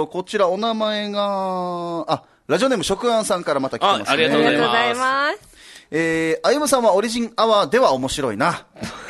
Speaker 1: こちらお名前が、ラジオネーム食安さんからまた来てますね。
Speaker 2: ありがとうござい
Speaker 3: ます。
Speaker 1: あゆむさんはオリジンアワーでは面白いな。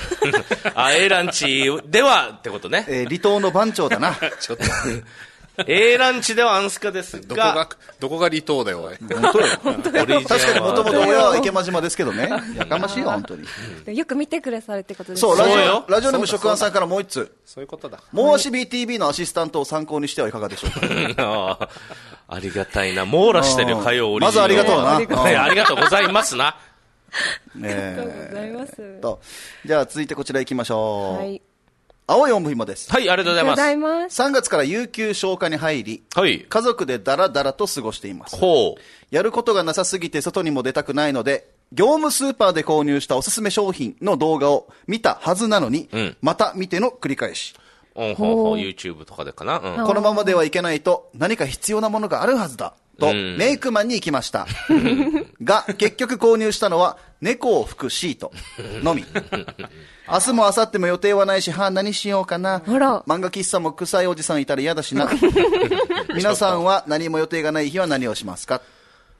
Speaker 2: A ランチではってことね。
Speaker 1: 離島の番長だな。
Speaker 4: ちょっと。
Speaker 2: A ランチではアンスカですが。
Speaker 4: どこが離島だよ、おい。
Speaker 1: 本当よ。確かにもともと親は池間島ですけどね。やかましいよ、本当に。
Speaker 3: よく見てくださるってことです
Speaker 1: ね。そう、ラジオネーム食安さんからもう一つ。
Speaker 4: そういうことだ。
Speaker 1: もう足 BTV のアシスタントを参考にしてはいかがでしょうか。
Speaker 2: ありがたいな。網羅してるよ、火曜オリジン。
Speaker 1: まずありがとうな。
Speaker 2: ありがとうございますな。
Speaker 3: ありがとうございます。
Speaker 1: じゃあ続いてこちら行きましょう。
Speaker 3: はい。
Speaker 1: 青いオンブヒモです。
Speaker 2: はい、ありがとうございます。
Speaker 1: 3月から有給消化に入り、はい、家族でダラダラと過ごしています。
Speaker 2: ほう。
Speaker 1: やることがなさすぎて外にも出たくないので、業務スーパーで購入したおすすめ商品の動画を見たはずなのに、また見ての繰り返し。
Speaker 2: YouTube とかでかな、
Speaker 1: このままではいけないと何か必要なものがあるはずだ。と、メイクマンに行きました。が、結局購入したのは、猫を拭くシートのみ。明日も明後日も予定はないし、何しようかな。漫画喫茶も臭いおじさんいたら嫌だしな。皆さんは何も予定がない日は何をしますか？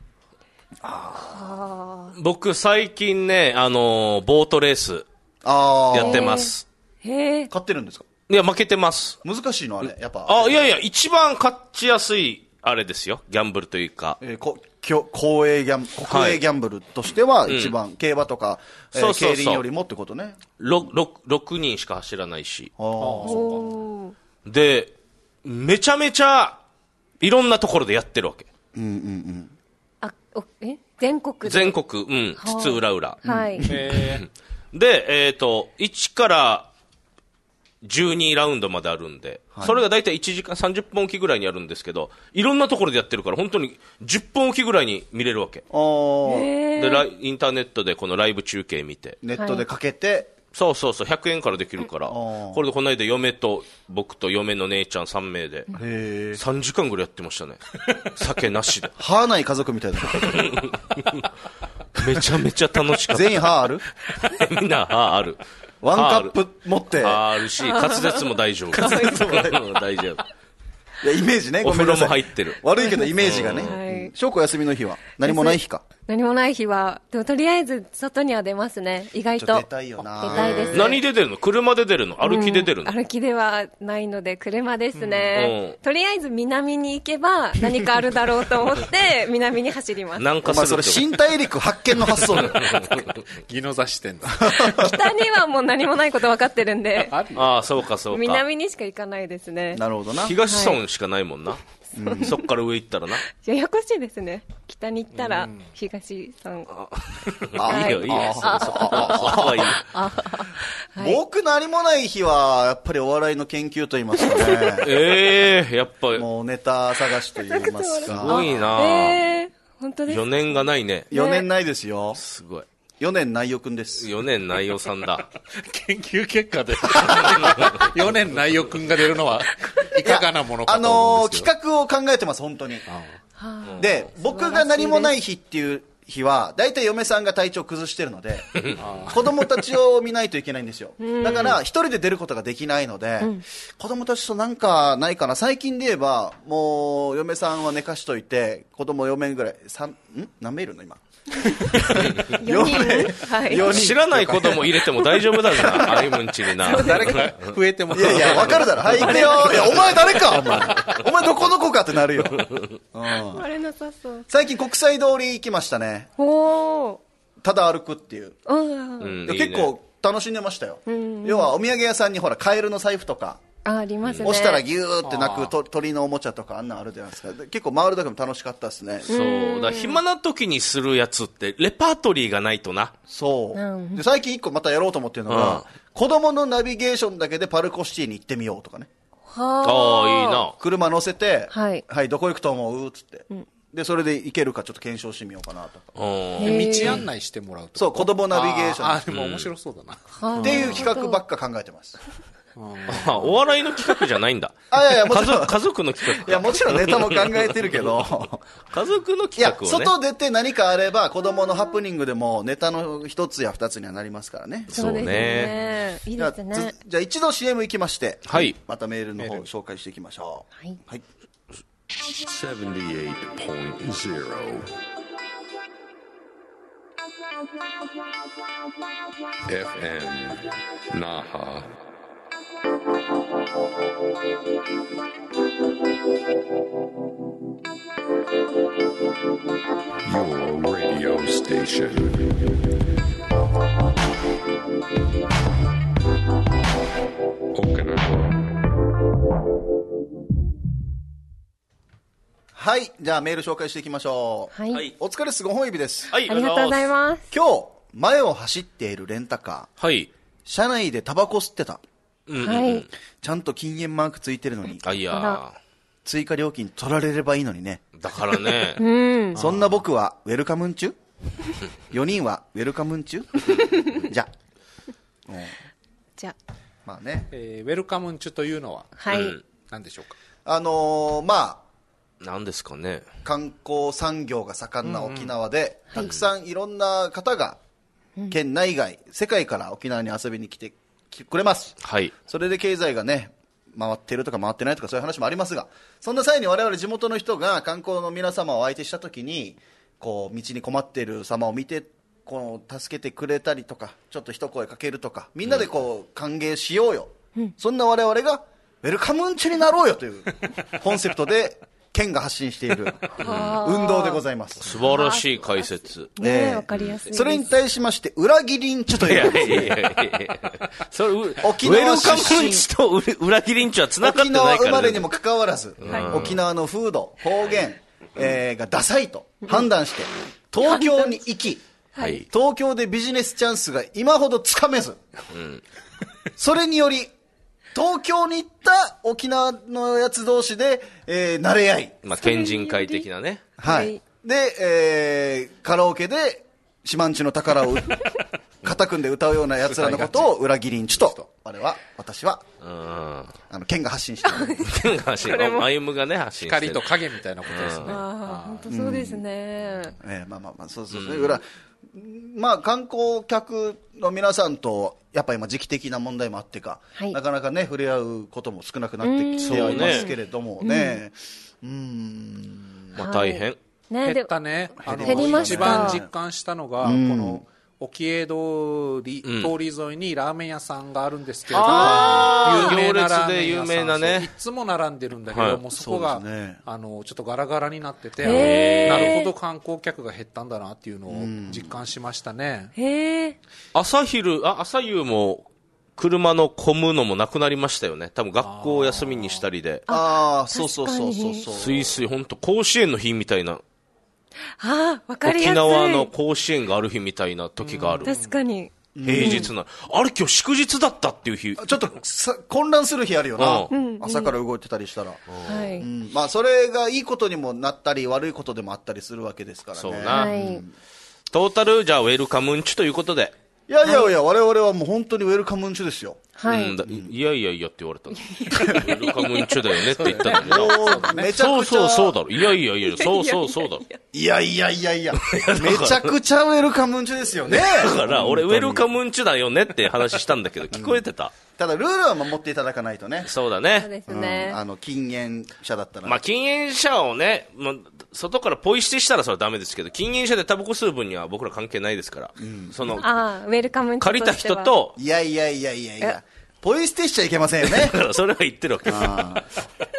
Speaker 2: 僕、最近ね、ボートレース、やってます。
Speaker 1: 買ってるんですか？
Speaker 2: いや、負けてます。
Speaker 1: 難しいのあれ、やっぱ。
Speaker 2: いやいや、一番勝ちやすい、あれですよ。ギャンブルというか。
Speaker 1: 公営ギャンブルとしては一番、競馬とか、競輪よりもってことね。
Speaker 2: 6人しか走らないし。で、めちゃめちゃ、いろんなところでやってるわけ。
Speaker 3: 全国で？
Speaker 2: 全国、津々浦々。
Speaker 3: はい。
Speaker 2: で、1から12ラウンドまであるんで、それがだいたい1時間30分おきぐらいにあるんですけど、いろんなところでやってるから、本当に10分おきぐらいに見れるわけ。で、インターネットでこのライブ中継見て。
Speaker 1: ネットでかけて、
Speaker 2: そう、100円からできるから、これでこの間嫁と僕と嫁の姉ちゃん3名で、3時間ぐらいやってましたね。酒なしで。
Speaker 1: 歯ない家族みたいな。
Speaker 2: めちゃめちゃ楽しかった。
Speaker 1: 全員歯ある？
Speaker 2: みんな歯ある。
Speaker 1: ワンカップ持って。
Speaker 2: あるし、滑舌も大丈夫。大丈夫。
Speaker 1: いや、イメージね。
Speaker 2: お風呂も入ってる。
Speaker 1: 悪いけどイメージがね。翔子休みの日は何もない日か。
Speaker 3: 何もない日は、でもとりあえず外には出ますね。意外と。
Speaker 1: 出たいよな。
Speaker 3: 出たいです。
Speaker 2: 何で出るの？車で出るの？歩きで出るの？
Speaker 3: 歩きではないので車ですね。とりあえず南に行けば何かあるだろうと思って南に走ります。
Speaker 2: なんかする
Speaker 1: それ新大陸発見の発想だよ。
Speaker 4: ギノザしてんだ。
Speaker 3: 北にはもう何もないこと分かってるんで。
Speaker 2: ああ、そうか。
Speaker 3: 南にしか行かないですね。
Speaker 1: なるほどな。
Speaker 2: 東村しかないもんな。 そっから上行ったらな。
Speaker 3: ややこしいですね。北に行ったら東さん。い
Speaker 2: いよいいよ。そこはいいよ。
Speaker 1: 僕何もない日はやっぱりお笑いの研究と言いますかね。
Speaker 2: やっぱり
Speaker 1: もうネタ探しと言いますか。
Speaker 2: すごいな。
Speaker 3: 本当ですか。
Speaker 2: 4年がないね。
Speaker 1: 4年ないですよ。
Speaker 2: すごい。
Speaker 1: 4年内容くんです。
Speaker 2: 4年内容さんだ。
Speaker 4: 研究結果で4年内容くんが出るのはいかがなものかと思うんですけど。
Speaker 1: 企画を考えてます、本当に。で、僕が何もない日っていう日は、大体嫁さんが体調崩してるので、子供たちを見ないといけないんですよ。だから、一人で出ることができないので、子供たちとなんかないかな。最近で言えば、もう、嫁さんは寝かしといて、子供4名ぐらい、何名いるの今。
Speaker 3: 4
Speaker 2: 人知らない子供入れても大丈夫だぞな、あいむんちにな。
Speaker 4: 誰か増えても。
Speaker 1: いやいや、わかるだろ。はい、行くよ。いや、お前誰かお前どこの子かってなるよ。
Speaker 3: あれなさそう。
Speaker 1: 最近国際通り行きましたね。ただ歩くっていう。結構楽しんでましたよ。要はお土産屋さんにほら、カエルの財布とか。
Speaker 3: ありますね。
Speaker 1: 押したらギューって鳴く鳥のおもちゃとかあんなんあるじゃないですか。結構回るだけも楽しかったですね。
Speaker 2: そうだ、暇な時にするやつってレパートリーがないとな。
Speaker 1: そう、で最近一個またやろうと思ってるのが、子供のナビゲーションだけでパルコシティに行ってみようとかね。
Speaker 2: ああ、いいな。
Speaker 1: 車乗せて、はい、どこ行くと思うっつって、でそれで行けるかちょっと検証してみようかなと。
Speaker 4: 道案内してもらうと。
Speaker 1: そう、子供ナビゲーション。
Speaker 4: あ、でも面白そうだな。
Speaker 1: っていう企画ばっか考えてます。
Speaker 2: お笑いの企画じゃないんだ。
Speaker 1: いやもちろん
Speaker 2: 家族の企画。
Speaker 1: いやもちろんネタも考えてるけど
Speaker 2: 家族の企画をね。
Speaker 1: いや外出て何かあれば子供のハプニングでもネタの一つや二つにはなりますからね。
Speaker 3: そうね。いいですね。
Speaker 1: じゃあ一度 CM 行きまして、
Speaker 2: はい、
Speaker 1: またメールの方紹介していきましょう。はい、はい、
Speaker 6: 78.0 FM Naha Your radio station. Okinawa.
Speaker 1: はい、じゃあメール紹介していきましょう。
Speaker 3: はい、
Speaker 1: お疲れっす、5本指です。
Speaker 2: はい、
Speaker 3: ありがとうございます。
Speaker 1: 今日前を走っているレンタカー、
Speaker 2: はい、
Speaker 1: 車内でタバコ吸ってた。
Speaker 3: はい、
Speaker 1: ちゃんと禁煙マークついてるのに、
Speaker 2: いや
Speaker 1: 追加料金取られればいいのにね。
Speaker 2: だからね
Speaker 1: そんな僕はウェルカムンチュ4人はウェルカムンチュじゃまあね、
Speaker 4: ウェルカムンチュというのは、
Speaker 3: はい、
Speaker 4: 何でしょうか。
Speaker 1: まあ
Speaker 2: 何ですかね、
Speaker 1: 観光産業が盛んな沖縄で、たくさんいろんな方が、県内外、世界から沖縄に遊びに来てくれます。
Speaker 2: はい。
Speaker 1: それで経済がね、回ってるとか回ってないとかそういう話もありますが、そんな際に我々地元の人が観光の皆様を相手したときに、こう道に困っている様を見て、こう助けてくれたりとか、ちょっと一声かけるとか、みんなでこう歓迎しようよ。そんな我々がウェルカムンチュになろうよというコンセプトで。県が発信している運動でございます。
Speaker 2: 素晴らしい解説。
Speaker 3: わかりやすい。
Speaker 1: それに対しまして裏切りんちゅという。
Speaker 2: それ沖縄出身と裏切りんちゅは繋がってないから、ね。
Speaker 1: 沖縄生まれにもかかわらず、沖縄の風土方言、がダサいと判断して東京に行き、東京でビジネスチャンスが今ほどつかめず、それにより東京に行った沖縄のやつ同士で、慣れ合い。
Speaker 2: まあ、県人会的なね。
Speaker 1: はい。で、カラオケで、四万十の宝を、肩組んで歌うような奴らのことを裏切りんちと、私は、県が発信してる。
Speaker 2: 県が発信。歩むがね、発信してる。
Speaker 4: 光と影みたいなことですね。
Speaker 3: 本当そうですね。
Speaker 1: まあ、そうですね。まあ、観光客の皆さんとやっぱり今時期的な問題もあってか、なかなかね触れ合うことも少なくなってきてはいますけれどもね、
Speaker 2: まあ大変、
Speaker 4: 減ったね。
Speaker 3: 減りました。
Speaker 4: 一番実感したのがこの沖江通り、通り沿いにラーメン屋さんがあるんですけれども、
Speaker 2: 行列で有名なね、
Speaker 4: いつも並んでるんだけど、もうそこがちょっとガラガラになってて、なるほど観光客が減ったんだなっていうのを実感しましたね。
Speaker 2: 朝夕も車の混むのもなくなりましたよね。多分学校を休みにしたりで。
Speaker 1: そうそうそうそう。
Speaker 2: すいすい、本当甲子園の日みたいな。
Speaker 3: わかりやすい。
Speaker 2: 沖縄の甲子園がある日みたいな時がある。
Speaker 3: 確かに。
Speaker 2: 平日な、あれ今日祝日だったっていう日。
Speaker 1: ちょっと混乱する日あるよな。朝から動いてたりしたら。まあそれがいいことにもなったり悪いことでもあったりするわけですからね。
Speaker 2: そうな。トータルじゃあウェルカムンチということで。
Speaker 1: いやいやいや、我々はもう本当にウェルカムンチですよ。
Speaker 2: はい。いやいやいやって言われたの。ウェルカムンチだよねって言ったのに。
Speaker 1: めちゃくちゃ。
Speaker 2: そうだろ。いやいやいや、そうだろ。
Speaker 1: いやいやいやいや、めちゃくちゃウェルカムンチですよね。
Speaker 2: だから、俺ウェルカムンチだよねって話したんだけど、聞こえてた。
Speaker 1: ただルールは守っていただかないとね。
Speaker 2: そうだね。
Speaker 3: そうですね。
Speaker 1: 禁煙者だったら。
Speaker 2: まあ禁煙者をね、外からポイ捨てしたらそれはダメですけど、禁煙者でタバコ吸う分には僕ら関係ないですから。
Speaker 3: ウェルカムンチ
Speaker 2: 借りた人と。
Speaker 1: いやいやいやいやいや。ポイ捨てしちゃいけませんよね。
Speaker 2: だからそれは言ってるわけです。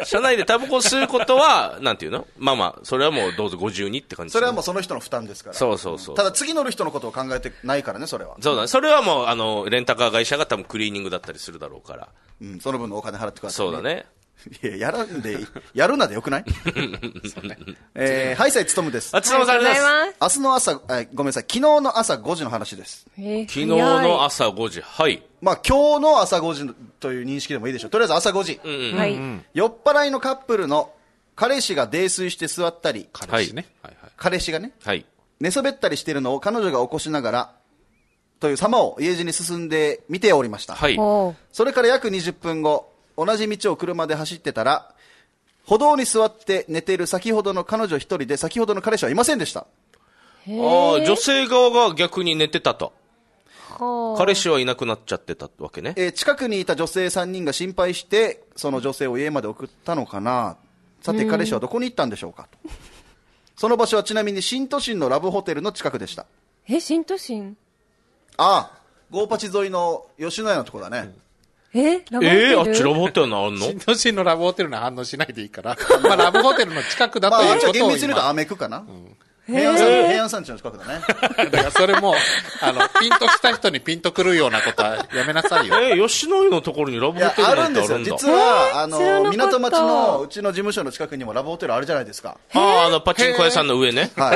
Speaker 2: 車内でタバコ吸うことは、なんていうの？まあまあ、それはもうどうぞご自由にって感じ。
Speaker 1: それはもうその人の負担ですから。
Speaker 2: そうそうそう。
Speaker 1: ただ次乗る人のことを考えてないからね、それは。
Speaker 2: そうだね。それはもう、レンタカー会社が多分クリーニングだったりするだろうから。
Speaker 1: その分のお金払ってください、
Speaker 2: そうだね。
Speaker 1: いや、やるなでよくないハイサイつとむです。
Speaker 2: つとむさんです。
Speaker 1: 明日の朝、ごめんなさい、昨日の朝5時の話です。
Speaker 2: 昨日の朝5時。はい。
Speaker 1: まあ今日の朝5時という認識でもいいでしょう。とりあえず朝5時。
Speaker 3: はい。
Speaker 1: 酔っ払いのカップルの彼氏が泥酔して座ったり。
Speaker 2: 彼氏ね。
Speaker 1: 彼氏がね。
Speaker 2: はい。
Speaker 1: 寝そべったりしているのを彼女が起こしながら、という様を家路に進んで見ておりました。
Speaker 2: はい。
Speaker 1: それから約20分後、同じ道を車で走ってたら、歩道に座って寝ている先ほどの彼女一人で、先ほどの彼氏はいませんでした。
Speaker 2: 女性側が逆に寝てたと。彼氏はいなくなっちゃってたわけね。
Speaker 1: 近くにいた女性3人が心配して、その女性を家まで送ったのかな。さて彼氏はどこに行ったんでしょうかと。その場所はちなみに新都心のラブホテルの近くでした。
Speaker 3: 新都心？
Speaker 1: ゴーパチ沿いの吉野家のとこだね。
Speaker 3: ラブホテル？
Speaker 2: あっちラブホテルのあんの？
Speaker 4: 新都心のラブホテルの反応しないでいいから。まあラブホテルの近くだということを
Speaker 1: 厳密に言うとアメクかな。平安山地の近くだね。
Speaker 4: だからそれも、ピンとした人にピンとくるようなことはやめなさいよ。
Speaker 2: 吉野家のところにラブホテルなんてあるんだ。
Speaker 1: 実は、港町のうちの事務所の近くにもラブホテルあるじゃないですか。
Speaker 2: パチンコ屋さんの上ね。
Speaker 1: はい。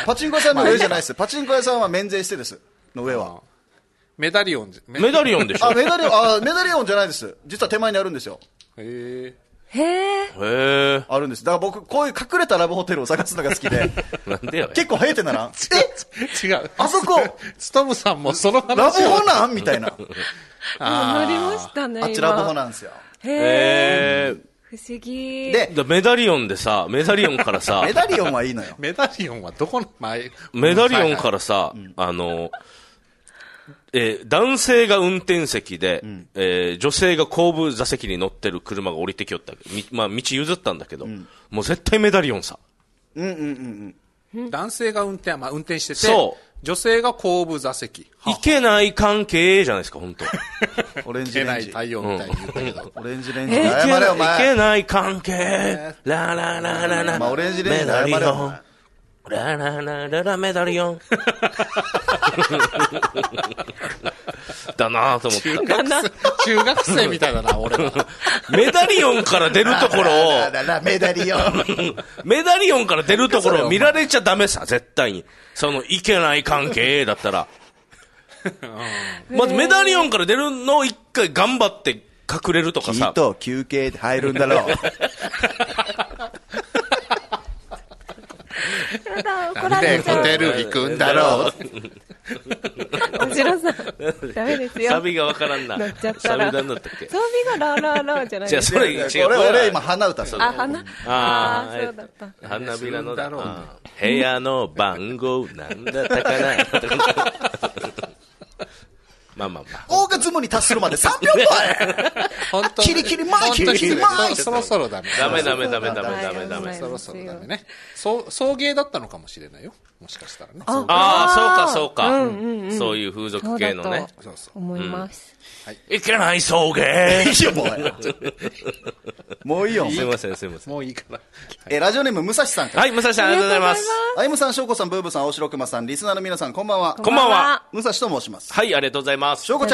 Speaker 1: パチンコ屋さんの上じゃないです。パチンコ屋さんは免税してです。の上は。
Speaker 2: メダリオンでしょ。メダリオンじ
Speaker 1: ゃないです。実は手前にあるんですよ。あるんです。だから僕、こういう隠れたラブホテルを探すのが好きで。
Speaker 2: なんでや
Speaker 1: 結構早いってならん？
Speaker 4: 違う。
Speaker 1: あそこ
Speaker 4: ストムさんもその話
Speaker 1: ラブホなんみたいな。
Speaker 3: なりましたね。
Speaker 1: あっちラブホなんですよ。
Speaker 3: 不思議。
Speaker 2: で、メダリオンでさ、メダリオンからさ。
Speaker 1: メダリオンはいいのよ。
Speaker 4: メダリオンはどこの前？
Speaker 2: メダリオンからさ、男性が運転席で、女性が後部座席に乗ってる車が降りてきよった。まあ、道譲ったんだけど、もう絶対メダリオンさ。
Speaker 4: 男性が運転してて、女性が後部座席。
Speaker 2: いけない関係じゃないですか、本当。
Speaker 1: オレンジレンジ。
Speaker 4: いけない太陽みたいに言ったけど。
Speaker 1: オレンジレンジ。謝れお前。
Speaker 2: いけない関係。ラララララ。
Speaker 1: オレンジレンジ。謝れお前。
Speaker 2: ラララララメダリオン。だなぁと思った。
Speaker 4: 中学生みたいだな、俺は。
Speaker 2: メダリオンから出るところを、
Speaker 1: メダリオン。
Speaker 2: メダリオンから出るところを見られちゃダメさ、絶対に。いけない関係だったら。まずメダリオンから出るのを一回頑張って隠れるとかさ。
Speaker 1: きっと休憩で入るんだろう。
Speaker 4: なんでホテル行くんだろう。
Speaker 3: おじろさん、ダメですよ。
Speaker 2: サビがわからんな。
Speaker 3: 乗っちゃったら。
Speaker 2: サビなんだったっけ？
Speaker 3: サビがラーラーラーじゃないです
Speaker 2: か。違う。
Speaker 1: 俺今花歌する。
Speaker 3: 花？そうだった。
Speaker 2: 花びらのだろう。部屋の番号なんだったかな。まあ。
Speaker 1: 大がズムに達するまで3秒前。
Speaker 4: 本当
Speaker 1: キリキリ前、キリキリ前。
Speaker 4: そろそろダメ。
Speaker 2: ダメ。
Speaker 4: そろそろダメね。送迎だったのかもしれないよ。もしかしたらね。
Speaker 2: そうか。そういう風俗系のね。
Speaker 3: そう思います。
Speaker 2: いけない送迎。
Speaker 1: もういいよ。
Speaker 2: すいません。
Speaker 4: もういいから。
Speaker 1: ラジオネーム、武蔵さんから。
Speaker 2: はい、武蔵さん、ありがとうございます。
Speaker 1: あゆむさん、しょうこさん、ブーブさん、大城熊さん、リスナーの皆さん、こんばんは。
Speaker 2: こんばんは。
Speaker 1: 武蔵と申します。
Speaker 2: はい、ありがとうございます。
Speaker 1: しょうこちゃん。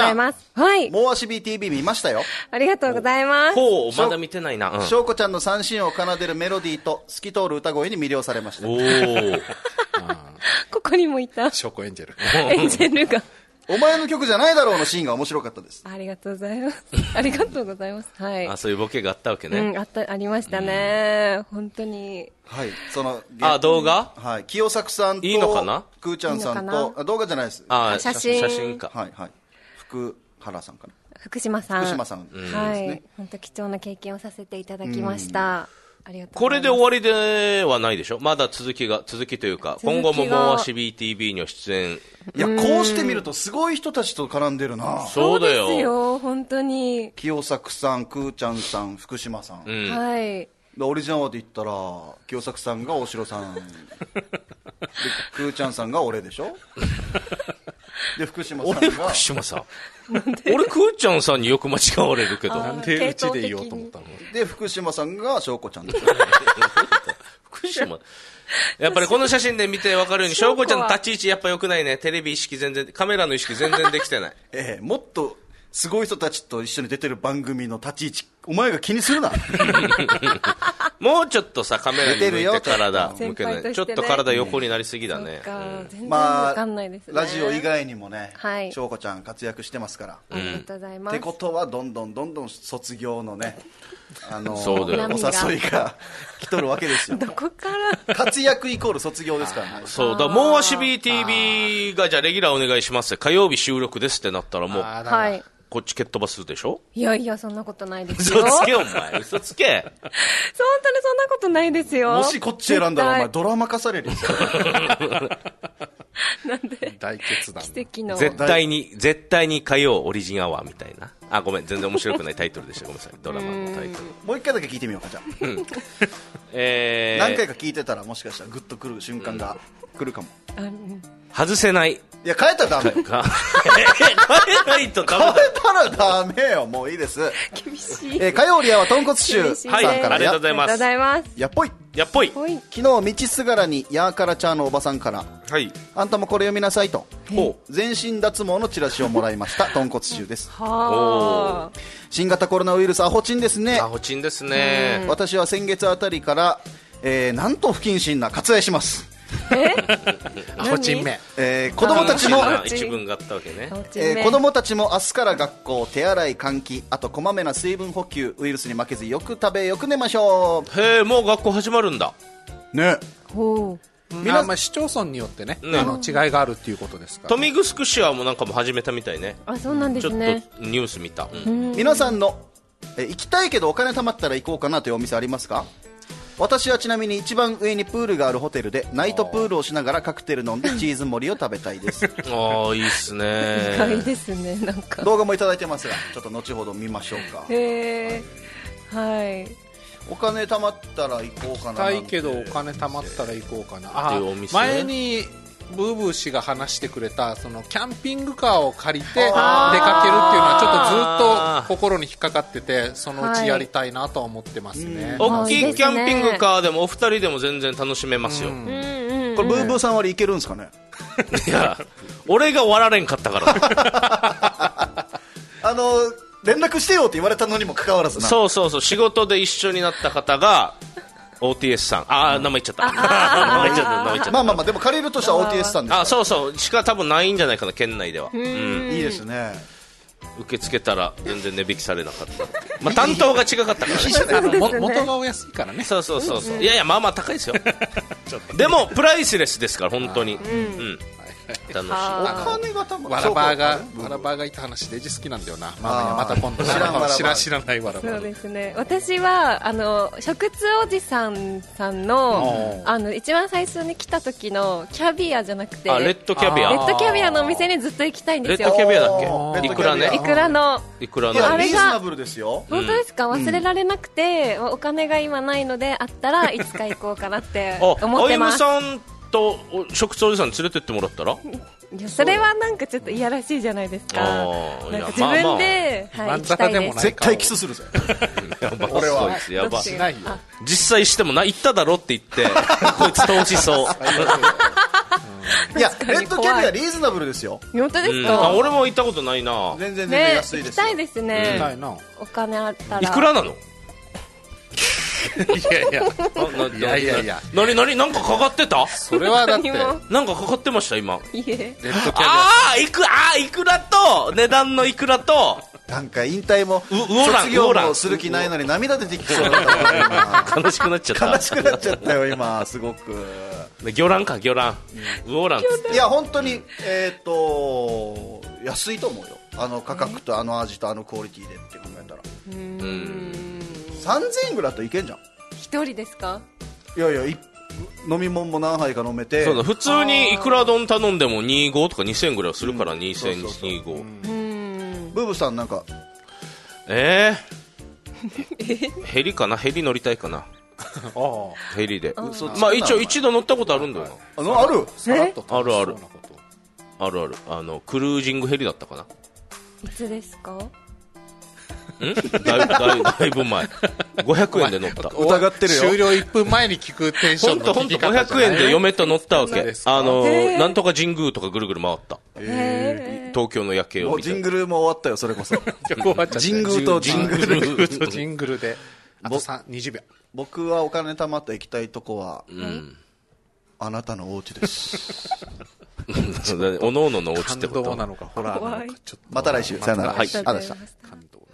Speaker 3: はい。
Speaker 1: もう足 BTV 見ましたよ。
Speaker 3: ありがとうございます。
Speaker 2: ほう、まだ見てないな。
Speaker 1: しょうこちゃんの三振を奏でるメロディーと透き通る歌声に魅了されました。
Speaker 2: おー。
Speaker 3: ここにもいた。
Speaker 4: しょうこエンジェル。
Speaker 3: エンジェルが。
Speaker 1: お前の曲じゃないだろうのシーンが面白かったです。
Speaker 3: ありがとうございます。ありがとうございます。はい。
Speaker 2: そういうボケがあったわけね。
Speaker 3: ありましたね。本当に。
Speaker 1: はい。
Speaker 2: 動画？
Speaker 1: はい。清作さんと、
Speaker 2: いいのかな？
Speaker 1: くーちゃんさんと、動画じゃないです。
Speaker 3: 写真
Speaker 2: か。
Speaker 1: はいはい。福原さんかな。
Speaker 3: 福島さん。
Speaker 1: 福島さん。
Speaker 3: はい。本当貴重な経験をさせていただきました。ありがとう
Speaker 2: これで終わりではないでしょ。まだ続きというか、今後ももう足 BTV に出演。
Speaker 1: いや、こうしてみるとすごい人たちと絡んでるな。
Speaker 2: そうだよ。
Speaker 3: そうですよ、本当に。
Speaker 1: 清作さん、くーちゃんさん、福島さん。
Speaker 3: はい。
Speaker 1: オリジナルで言ったら、清作さんが大城さん。で、くーちゃんさんが俺でしょ。で、福島さんが。
Speaker 2: 俺、福島さん。俺、くーちゃんさんによく間違われるけど。
Speaker 4: なんでうちで言おうと思ったの。
Speaker 1: で、福島さんがしょうこちゃんでしょ。
Speaker 2: 福島。やっぱりこの写真で見て分かるように、しょうこちゃんの立ち位置やっぱ良くないね。テレビ意識全然、カメラの意識全然できてない。
Speaker 1: もっとすごい人たちと一緒に出てる番組の立ち位置、お前が気にするな。
Speaker 2: もうちょっとさ、カメラに向いて体向けない。ちょっと体横になりすぎだね。
Speaker 3: 全然わかんないですね。
Speaker 1: ラジオ以外にもね、
Speaker 3: はい。
Speaker 1: しょうこちゃん活躍してますから。
Speaker 3: ありがとうございます。
Speaker 1: ってことは、どんどん卒業のね、
Speaker 2: そうだよ。
Speaker 1: お誘いが来とるわけですよ。
Speaker 3: どこから
Speaker 1: 活躍イコール卒業ですからね。
Speaker 2: そうだ、もう足 BTV がじゃあレギュラーお願いします。火曜日収録ですってなったらもう、
Speaker 3: はい。
Speaker 2: こっち蹴っ飛ばすでしょ。
Speaker 3: いやいや、そんなことないですよ。
Speaker 2: 嘘つけお前、嘘つけ。
Speaker 3: 本当にそんなことないですよ。
Speaker 1: もしこっち選んだらお前ドラマ化されるよ。
Speaker 3: なんで
Speaker 4: 大決断。
Speaker 3: 奇跡の。
Speaker 2: 絶対に火曜オリジンアワーみたいな。あ、ごめん、全然面白くないタイトルでした。ごめんなさい。ドラマのタイトル。
Speaker 1: もう一回だけ聞いてみようか、じゃあ。何回か聞いてたらもしかしたらグッとくる瞬間が来るかも。
Speaker 2: 外せない。
Speaker 1: いや、変えたらダメ。変え
Speaker 2: ないとダメだ。
Speaker 1: 変えたらダメよ。もういいです。
Speaker 3: 厳しい。
Speaker 1: 火曜リアは豚骨臭さんから。
Speaker 2: ありがとうございます。
Speaker 3: ありがとうございます。
Speaker 2: やっぽい。
Speaker 1: 昨日、道すがらにヤーカラチャーのおばさんから、
Speaker 2: はい。
Speaker 1: あんたもこれ読みなさいと。全身脱毛のチラシをもらいました。豚骨臭です。新型コロナウイルスアホチンですね。
Speaker 2: アホチンですね。
Speaker 1: 私は先月あたりから、なんと不謹慎な割愛します。
Speaker 4: アホチン目。
Speaker 1: 子供たちも
Speaker 2: 一文があったわけね。
Speaker 1: 子供たちも明日から学校、手洗い換気、あとこまめな水分補給、ウイルスに負けずよく食べよく寝ましょう。
Speaker 2: へえ、もう学校始まるんだ
Speaker 1: ね。
Speaker 4: 市町村によってね、違いがあるっていうことですから。
Speaker 2: 豊見城市はもうなんかも始めたみたいね。
Speaker 3: あ、そうなんですね。
Speaker 2: ちょっとニュース見た。
Speaker 1: 皆さんの行きたいけどお金貯まったら行こうかなというお店ありますか？私はちなみに一番上にプールがあるホテルでナイトプールをしながらカクテル飲んでチーズ盛りを食べたいです。
Speaker 2: ああ、いいっすね。
Speaker 3: 意外ですね。なんか
Speaker 1: 動画もいただいてますが、ちょっと後ほど見ましょうか。
Speaker 3: へえ。はい。
Speaker 1: お金貯まったら行こうかな。
Speaker 4: 行きたいけどお金貯まったら行こうかな。前にブーブー氏が話してくれたそのキャンピングカーを借りて出かけるっていうのはちょっとずっと心に引っかかってて、そのうちやりたいなとは思ってますね。
Speaker 2: 大きいキャンピングカーでもお二人でも全然楽しめますよ。これ
Speaker 1: ブーブーさん割りいけるんですかね？
Speaker 2: いや、俺が割られんかったから
Speaker 1: 連絡してよって言われたのにもかかわらずな。
Speaker 2: そう仕事で一緒になった方がOTS さん、名前言っちゃった。
Speaker 1: まあでも借りるとしたら OTS さんですから。
Speaker 2: そうしか多分ないんじゃないかな、県内では。い
Speaker 1: いですね。
Speaker 2: 受け付けたら全然値引きされなかった。まあ担当が違かったからね。
Speaker 4: 元がお安いからね。
Speaker 2: そういやまあ高いですよ。でもプライスレスですから本当に。楽しい。お
Speaker 1: 金が多分
Speaker 4: わらばーがいた話デジ好きなんだよな。また今度知らないわらばー。
Speaker 3: そうですね。私は食通おじさんさんの一番最初に来た時のキャビアじゃなくて
Speaker 2: レッドキャビア
Speaker 3: のお店にずっと行きたいんですよ。
Speaker 2: レッドキャビアだっけ？いくらね。
Speaker 3: いくらの
Speaker 1: リーズナブルですよ。
Speaker 3: 本当ですか？忘れられなくてお金が今ないのであったらいつか行こうかなって思ってます。
Speaker 2: あゆむさんと食通おじさん連れてってもらったら？
Speaker 3: いや、それはなんかちょっといやらしいじゃないですか。なんか自分で行きたいです。
Speaker 1: 絶対キスするぜ。俺は
Speaker 2: やば。実際しても行っただろって言ってこいつ投資そう。
Speaker 1: いやレッドキャビアリーズナブルですよ。
Speaker 3: 本当ですか？
Speaker 2: 俺も行ったことないな。
Speaker 1: 全然安いですよ。
Speaker 3: 行きたいですね。お金あったら。
Speaker 2: いくらなの？
Speaker 4: いやいやいや。
Speaker 2: 何なんかかかってた？
Speaker 4: それはだって
Speaker 2: なんかかかってました今。
Speaker 3: いえ。
Speaker 4: レッドキャビア。
Speaker 2: いくらと値段のいくらと。
Speaker 1: なんか引退も卒業もする気ないのに涙出てきそうだった
Speaker 2: 悲しくなっちゃった。
Speaker 1: 悲しくなっちゃったよ今すごく。
Speaker 2: 魚卵か魚卵。魚卵。
Speaker 1: いや本当に安いと思うよ。価格と味とクオリティでって考えたら。3000円ぐらいだといけんじゃん。
Speaker 3: 一人ですか？
Speaker 1: いやいや飲み物も何杯か飲めて。
Speaker 2: そうだ、普通にいくら丼頼んでも25とか2000円ぐらいはするから、2025。
Speaker 1: ブーブさんなんか
Speaker 2: ヘリかな。ヘリ乗りたいかな。ヘリでまあ一応一度乗ったことあるんだよな。
Speaker 1: ある
Speaker 2: あるクルージングヘリだったかな。
Speaker 3: いつですか？
Speaker 2: だいぶ前。500円で乗った。
Speaker 4: 疑ってるよ。終了1分前に聞くテンションの聞き方。
Speaker 2: 500円で嫁と乗ったわけ。なんとか神宮とかぐるぐる回った。東京の夜景を見た。
Speaker 1: ジングルも終わったよそれこそ。
Speaker 4: ジングルとジングルであと20秒。
Speaker 1: 僕はお金貯まった行きたいとこはあなたのお家です。
Speaker 2: おのおののお家ってこと。
Speaker 4: 感動なのかホラーなのか。
Speaker 1: また来週さよなら。
Speaker 2: はい。
Speaker 4: 感動。